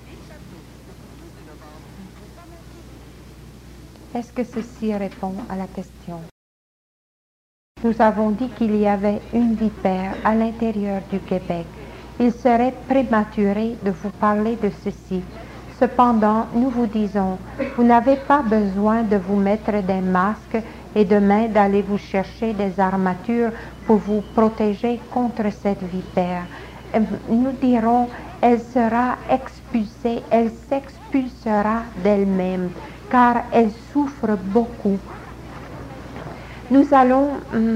Est-ce que ceci répond à la question? Nous avons dit qu'il y avait une vipère à l'intérieur du Québec. Il serait prématuré de vous parler de ceci. Cependant, nous vous disons, vous n'avez pas besoin de vous mettre des masques et demain d'aller vous chercher des armatures pour vous protéger contre cette vipère. Nous dirons, elle sera expulsée, elle s'expulsera d'elle-même, car elle souffre beaucoup. Nous allons,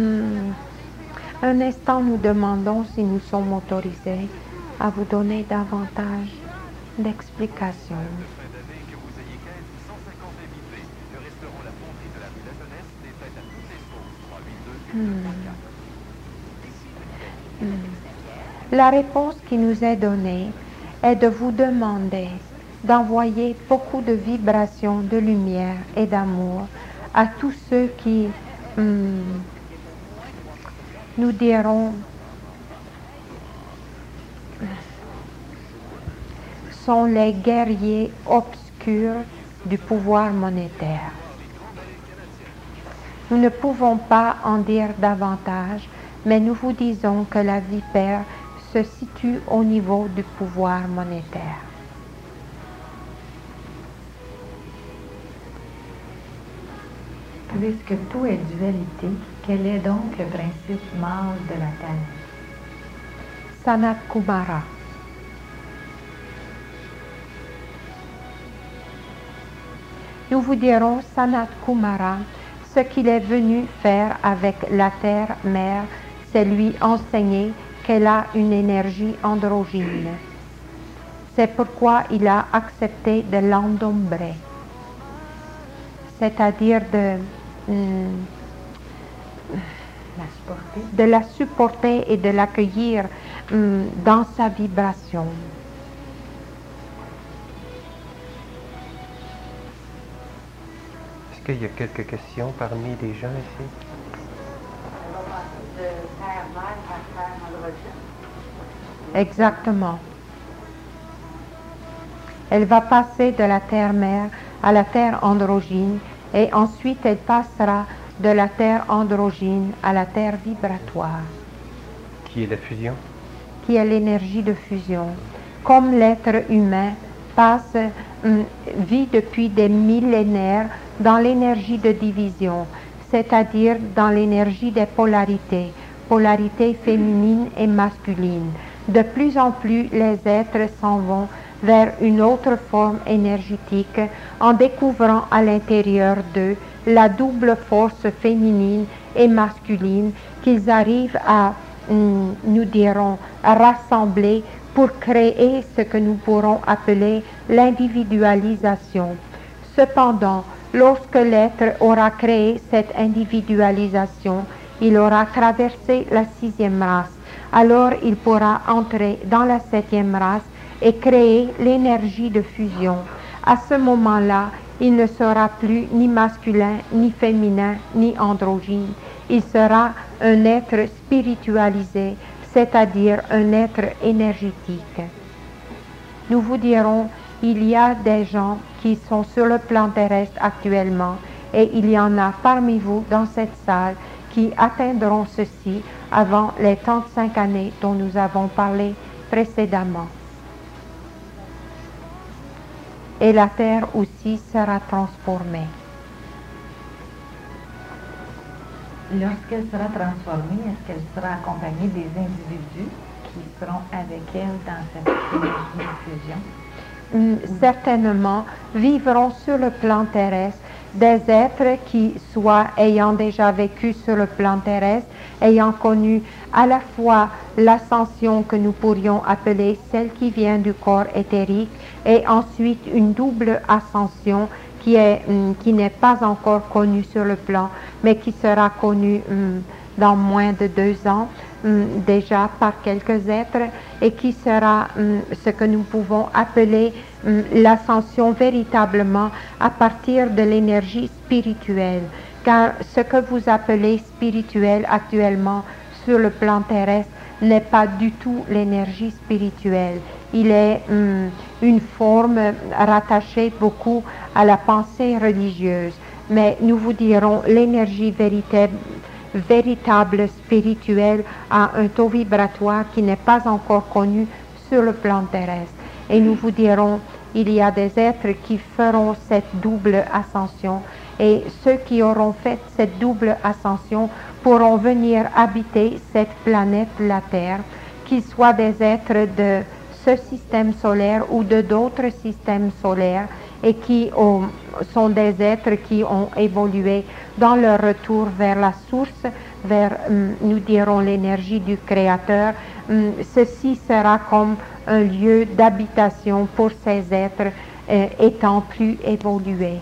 un instant, nous demandons si nous sommes autorisés à vous donner davantage d'explications. La réponse qui nous est donnée est de vous demander d'envoyer beaucoup de vibrations, de lumière et d'amour à tous ceux qui, nous dirons, sont les guerriers obscurs du pouvoir monétaire. Nous ne pouvons pas en dire davantage, mais nous vous disons que la vipère se situe au niveau du pouvoir monétaire. Puisque tout est dualité, quel est donc le principe mâle de la Terre? Sanat Kumara. Nous vous dirons, Sanat Kumara, ce qu'il est venu faire avec la Terre-Mère, c'est lui enseigner qu'elle a une énergie androgyne. C'est pourquoi il a accepté de l'endombrer, c'est-à-dire de la supporter et de l'accueillir dans sa vibration. Est-ce qu'il y a quelques questions parmi les gens ici? Exactement. Elle va passer de la terre-mère à la terre androgyne et ensuite elle passera de la terre androgyne à la terre vibratoire. Qui est la fusion? Qui est l'énergie de fusion. Comme l'être humain passe, vit depuis des millénaires dans l'énergie de division, c'est-à-dire dans l'énergie des polarités, polarité féminine et masculine. De plus en plus, les êtres s'en vont vers une autre forme énergétique en découvrant à l'intérieur d'eux la double force féminine et masculine qu'ils arrivent à, nous dirons, à rassembler pour créer ce que nous pourrons appeler l'individualisation. Cependant, lorsque l'être aura créé cette individualisation, il aura traversé la 6e race. Alors il pourra entrer dans la 7e race et créer l'énergie de fusion. À ce moment-là, il ne sera plus ni masculin, ni féminin, ni androgyne. Il sera un être spiritualisé, c'est-à-dire un être énergétique. Nous vous dirons, il y a des gens qui sont sur le plan terrestre actuellement et il y en a parmi vous dans cette salle qui atteindront ceci avant les 35 années dont nous avons parlé précédemment. Et la terre aussi sera transformée. Lorsqu'elle sera transformée, est-ce qu'elle sera accompagnée des individus qui seront avec elle dans cette énergie de fusion? Certainement, vivront sur le plan terrestre des êtres qui, soit ayant déjà vécu sur le plan terrestre, ayant connu à la fois l'ascension que nous pourrions appeler celle qui vient du corps éthérique, et ensuite une double ascension qui n'est pas encore connue sur le plan, mais qui sera connue dans moins de 2 ans déjà par quelques êtres, et qui sera ce que nous pouvons appeler l'ascension véritablement à partir de l'énergie spirituelle. Car ce que vous appelez spirituel actuellement sur le plan terrestre n'est pas du tout l'énergie spirituelle. Il est une forme rattachée beaucoup à la pensée religieuse. Mais nous vous dirons, l'énergie véritable spirituelle a un taux vibratoire qui n'est pas encore connu sur le plan terrestre. Et nous vous dirons, il y a des êtres qui feront cette double ascension, et ceux qui auront fait cette double ascension pourront venir habiter cette planète, la Terre, qu'ils soient des êtres de ce système solaire ou de d'autres systèmes solaires, et qui sont des êtres qui ont évolué dans leur retour vers la source, vers, nous dirons, l'énergie du Créateur. Ceci sera comme un lieu d'habitation pour ces êtres étant plus évolués.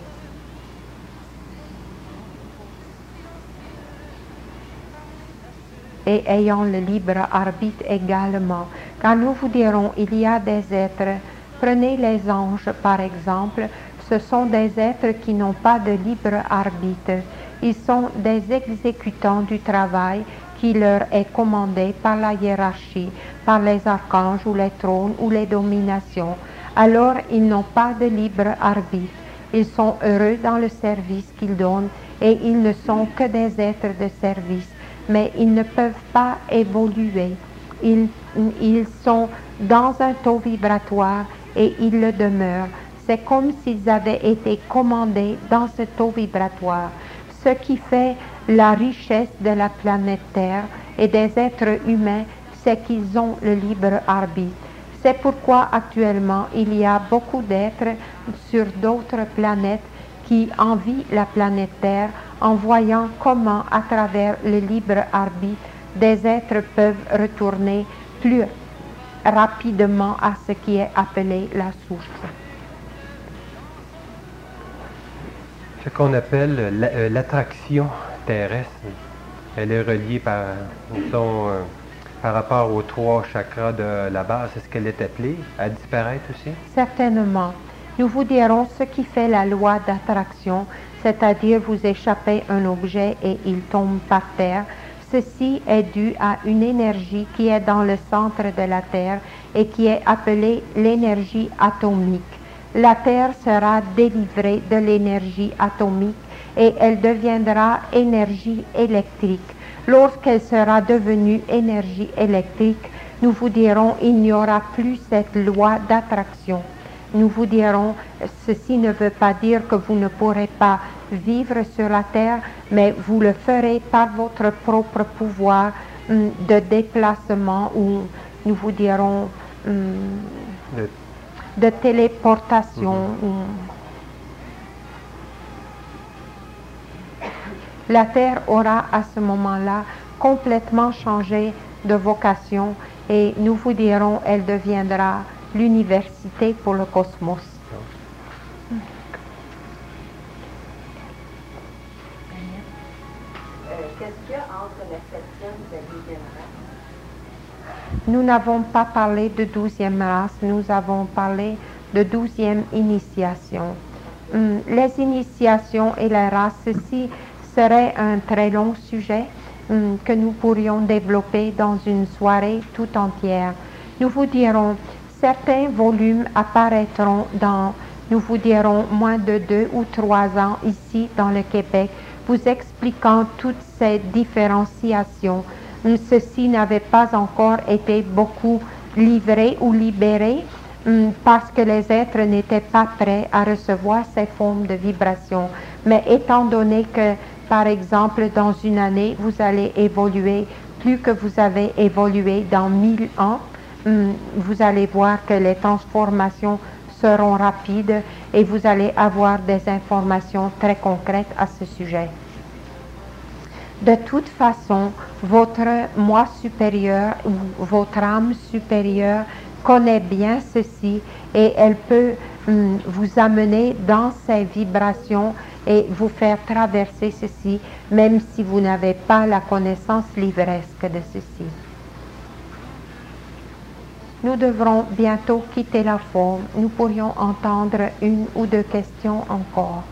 Et ayant le libre arbitre également. Car nous vous dirons, il y a des êtres, prenez les anges par exemple, ce sont des êtres qui n'ont pas de libre arbitre. Ils sont des exécutants du travail qui leur est commandé par la hiérarchie, par les archanges ou les trônes ou les dominations. Alors ils n'ont pas de libre arbitre. Ils sont heureux dans le service qu'ils donnent et ils ne sont que des êtres de service. Mais ils ne peuvent pas évoluer. Ils sont dans un taux vibratoire et ils le demeurent. C'est comme s'ils avaient été commandés dans ce taux vibratoire. Ce qui fait la richesse de la planète Terre et des êtres humains, c'est qu'ils ont le libre arbitre. C'est pourquoi actuellement il y a beaucoup d'êtres sur d'autres planètes qui envient la planète Terre en voyant comment, à travers le libre arbitre, des êtres peuvent retourner plus rapidement à ce qui est appelé la source. Ce qu'on appelle l'attraction terrestre, elle est reliée par, disons, par rapport aux 3 chakras de la base. Est-ce qu'elle est appelée à disparaître aussi? Certainement. Nous vous dirons ce qui fait la loi d'attraction, c'est-à-dire vous échappez un objet et il tombe par terre. Ceci est dû à une énergie qui est dans le centre de la Terre et qui est appelée l'énergie atomique. La Terre sera délivrée de l'énergie atomique et elle deviendra énergie électrique. Lorsqu'elle sera devenue énergie électrique, nous vous dirons il n'y aura plus cette loi d'attraction. Nous vous dirons, ceci ne veut pas dire que vous ne pourrez pas vivre sur la terre, mais vous le ferez par votre propre pouvoir de déplacement, ou nous vous dirons de téléportation. La Terre aura à ce moment-là complètement changé de vocation et nous vous dirons, elle deviendra l'université pour le cosmos. Qu'est-ce qu'il y a entre la 7e et la 12e race? Nous n'avons pas parlé de 12e race, nous avons parlé de 12e initiation. Les initiations et les races, ceci serait un très long sujet que nous pourrions développer dans une soirée tout entière. Nous vous dirons, certains volumes apparaîtront dans, nous vous dirons, moins de 2 ou 3 ans ici dans le Québec, vous expliquant toutes ces différenciations. Ceci n'avait pas encore été beaucoup livré ou libéré parce que les êtres n'étaient pas prêts à recevoir ces formes de vibration. Mais étant donné que, par exemple, dans une année, vous allez évoluer, plus que vous avez évolué dans 1000 ans, vous allez voir que les transformations seront rapides et vous allez avoir des informations très concrètes à ce sujet. De toute façon, votre moi supérieur ou votre âme supérieure connaît bien ceci et elle peut vous amener dans ces vibrations et vous faire traverser ceci, même si vous n'avez pas la connaissance livresque de ceci. Nous devrons bientôt quitter la forme. Nous pourrions entendre 1 ou 2 questions encore.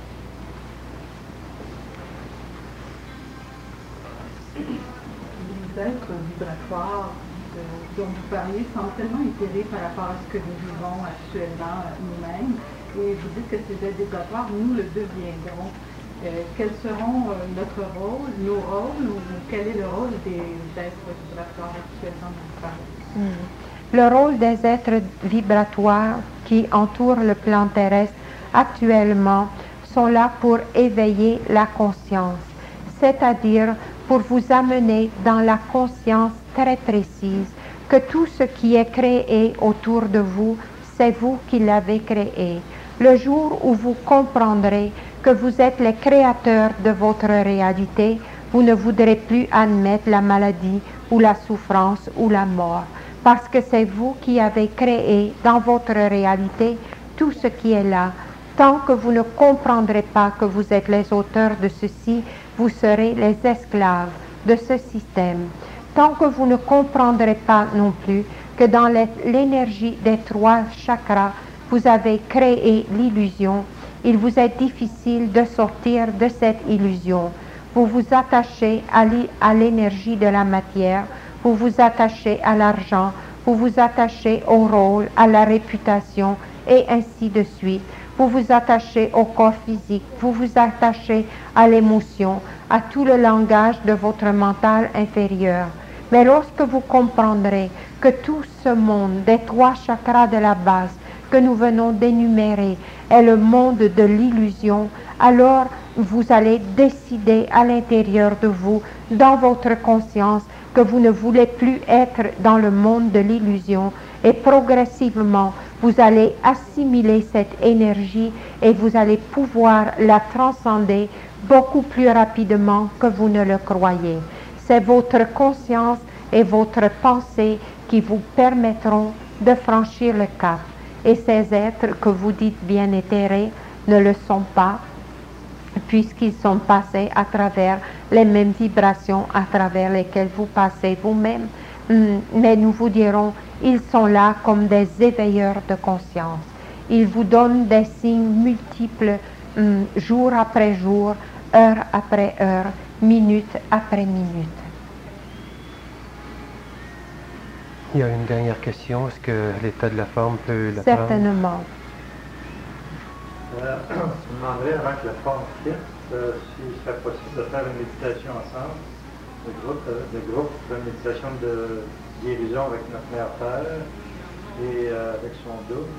Les êtres vibratoires dont vous parliez semblent tellement éthérés par rapport à ce que nous vivons actuellement nous-mêmes. Et vous dites que ces êtres vibratoires, nous le deviendrons. Quels seront notre rôle, nos rôles, ou quel est le rôle des êtres vibratoires actuellement dont vous parlez? Le rôle des êtres vibratoires qui entourent le plan terrestre actuellement sont là pour éveiller la conscience, c'est-à-dire pour vous amener dans la conscience très précise que tout ce qui est créé autour de vous, c'est vous qui l'avez créé. Le jour où vous comprendrez que vous êtes les créateurs de votre réalité, vous ne voudrez plus admettre la maladie ou la souffrance ou la mort. Parce que c'est vous qui avez créé dans votre réalité tout ce qui est là. Tant que vous ne comprendrez pas que vous êtes les auteurs de ceci, vous serez les esclaves de ce système. Tant que vous ne comprendrez pas non plus que dans l'énergie des 3 chakras, vous avez créé l'illusion, il vous est difficile de sortir de cette illusion. Vous vous attachez à l'énergie de la matière, vous vous attachez à l'argent, vous vous attachez au rôle, à la réputation et ainsi de suite. Vous vous attachez au corps physique, vous vous attachez à l'émotion, à tout le langage de votre mental inférieur. Mais lorsque vous comprendrez que tout ce monde des 3 chakras de la base que nous venons d'énumérer est le monde de l'illusion, alors vous allez décider à l'intérieur de vous, dans votre conscience, que vous ne voulez plus être dans le monde de l'illusion et progressivement vous allez assimiler cette énergie et vous allez pouvoir la transcender beaucoup plus rapidement que vous ne le croyez. C'est votre conscience et votre pensée qui vous permettront de franchir le cap. Et ces êtres que vous dites bien éthérés ne le sont pas, puisqu'ils sont passés à travers les mêmes vibrations à travers lesquelles vous passez vous-même. Mais nous vous dirons, ils sont là comme des éveilleurs de conscience. Ils vous donnent des signes multiples, jour après jour, heure après heure, minute après minute. Il y a une dernière question. Est-ce que l'état de la forme peut la prendre? Certainement. Je me demanderais, avant que la forme quitte, s'il serait possible de faire une méditation ensemble, de groupe, une méditation de guérison avec notre mère Terre et avec son double,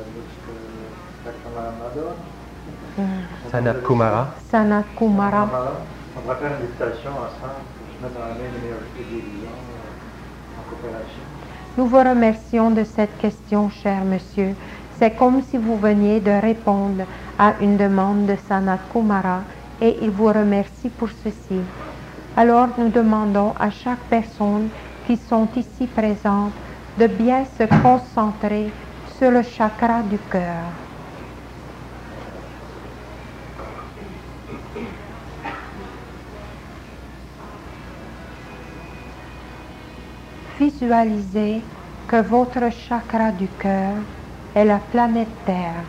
Sanat Kumara. Sanat Kumara. On va faire une méditation ensemble pour se mettre dans la même énergie de guérison en coopération. Nous vous remercions de cette question, cher monsieur. C'est comme si vous veniez de répondre à une demande de Sanat Kumara et il vous remercie pour ceci. Alors nous demandons à chaque personne qui sont ici présentes de bien se concentrer sur le chakra du cœur. Visualisez que votre chakra du cœur est la planète Terre.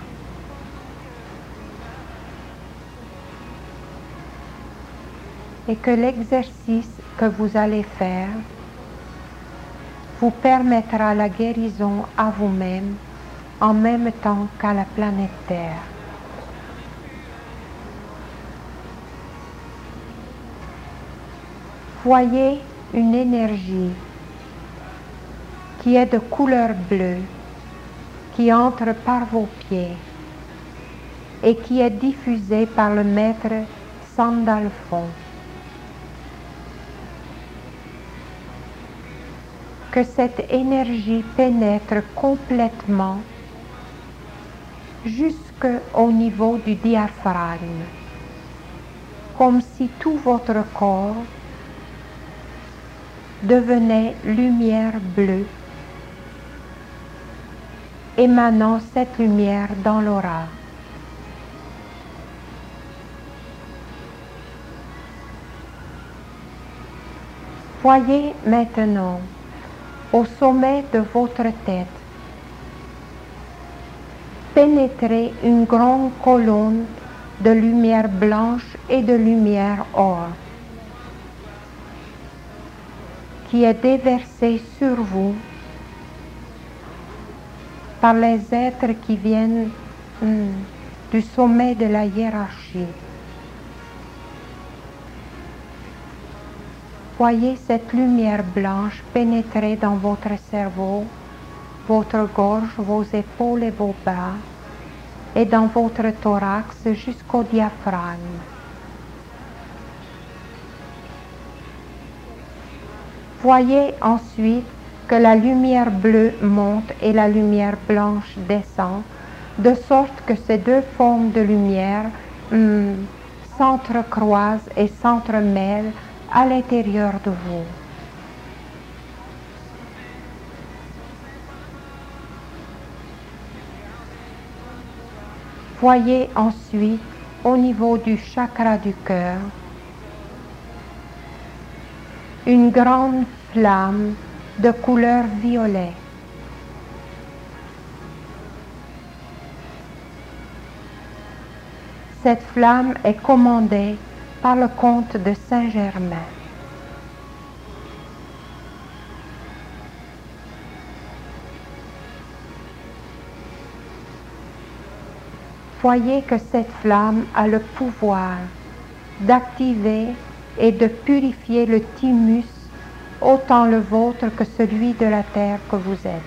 Et que l'exercice que vous allez faire vous permettra la guérison à vous-même en même temps qu'à la planète Terre. Voyez une énergie qui est de couleur bleue, qui entre par vos pieds et qui est diffusée par le maître Sandalphon. Que cette énergie pénètre complètement jusqu'au niveau du diaphragme, comme si tout votre corps devenait lumière bleue, émanant cette lumière dans l'aura. Voyez maintenant au sommet de votre tête pénétrer une grande colonne de lumière blanche et de lumière or qui est déversée sur vous par les êtres qui viennent du sommet de la hiérarchie. Voyez cette lumière blanche pénétrer dans votre cerveau, votre gorge, vos épaules et vos bras, et dans votre thorax jusqu'au diaphragme. Voyez ensuite que la lumière bleue monte et la lumière blanche descend, de sorte que ces deux formes de lumière s'entrecroisent et s'entremêlent à l'intérieur de vous. Voyez ensuite au niveau du chakra du cœur une grande flamme de couleur violet. Cette flamme est commandée par le comte de Saint-Germain. Voyez que cette flamme a le pouvoir d'activer et de purifier le thymus, autant le vôtre que celui de la terre que vous êtes.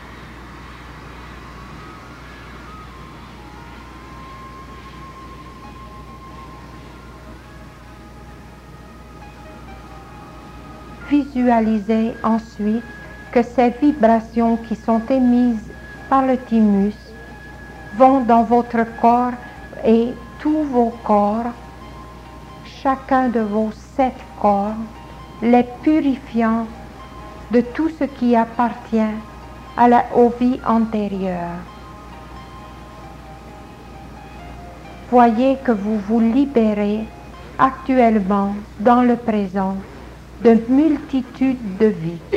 Visualisez ensuite que ces vibrations qui sont émises par le thymus vont dans votre corps et tous vos corps, chacun de vos 7 corps, les purifiant de tout ce qui appartient aux vies antérieures. Voyez que vous vous libérez actuellement dans le présent de multitudes de vies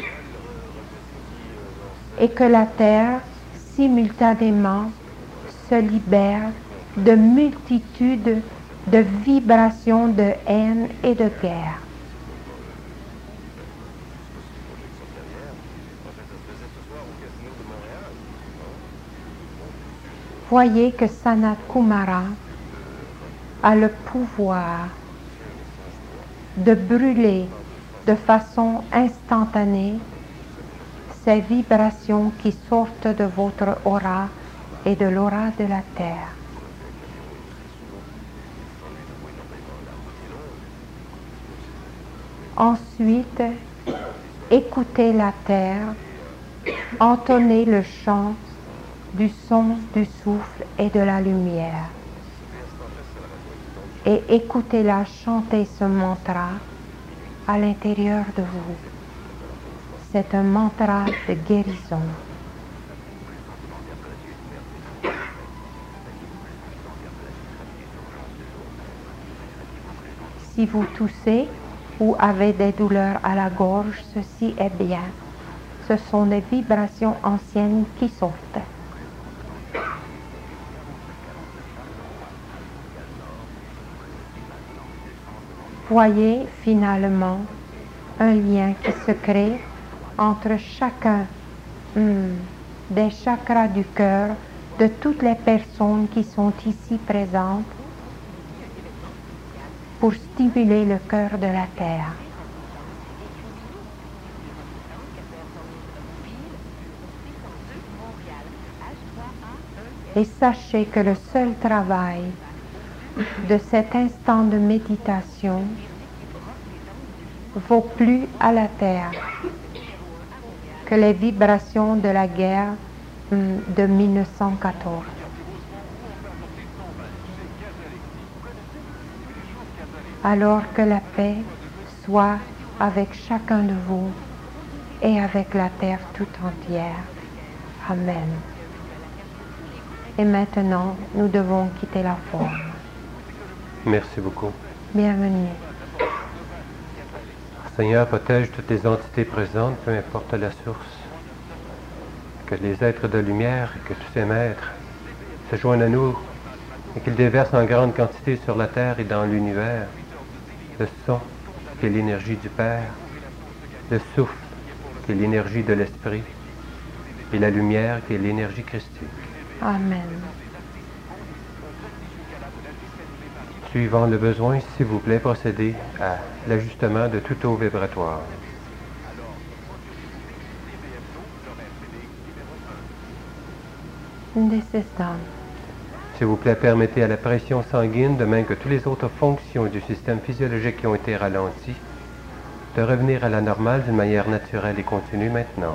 et que la Terre simultanément se libère de multitudes de vibrations de haine et de guerre. Voyez que Sanat Kumara a le pouvoir de brûler de façon instantanée ces vibrations qui sortent de votre aura et de l'aura de la Terre. Ensuite, écoutez la Terre entonner le chant du son, du souffle et de la lumière. Et écoutez-la chanter ce mantra à l'intérieur de vous. C'est un mantra de guérison. Si vous toussez ou avez des douleurs à la gorge, ceci est bien. Ce sont des vibrations anciennes qui sortent. Voyez finalement un lien qui se crée entre chacun des chakras du cœur de toutes les personnes qui sont ici présentes pour stimuler le cœur de la Terre. Et sachez que le seul travail de cet instant de méditation vaut plus à la Terre que les vibrations de la guerre de 1914. Alors que la paix soit avec chacun de vous et avec la Terre tout entière. Amen. Et maintenant, nous devons quitter la forme. Merci beaucoup. Bienvenue. Seigneur, protège toutes les entités présentes, peu importe la source. Que les êtres de lumière, que tous ces maîtres se joignent à nous et qu'ils déversent en grande quantité sur la terre et dans l'univers le son qui est l'énergie du Père, le souffle qui est l'énergie de l'Esprit et la lumière qui est l'énergie christique. Amen. Suivant le besoin, s'il vous plaît, procédez à l'ajustement de tout eau vibratoire. This is done. S'il vous plaît, permettez à la pression sanguine, de même que toutes les autres fonctions du système physiologique qui ont été ralenties, de revenir à la normale d'une manière naturelle et continue maintenant.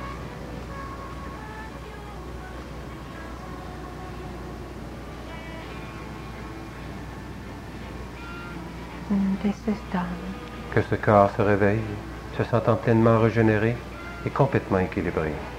This is done. Que ce corps se réveille, se sentant pleinement régénéré et complètement équilibré.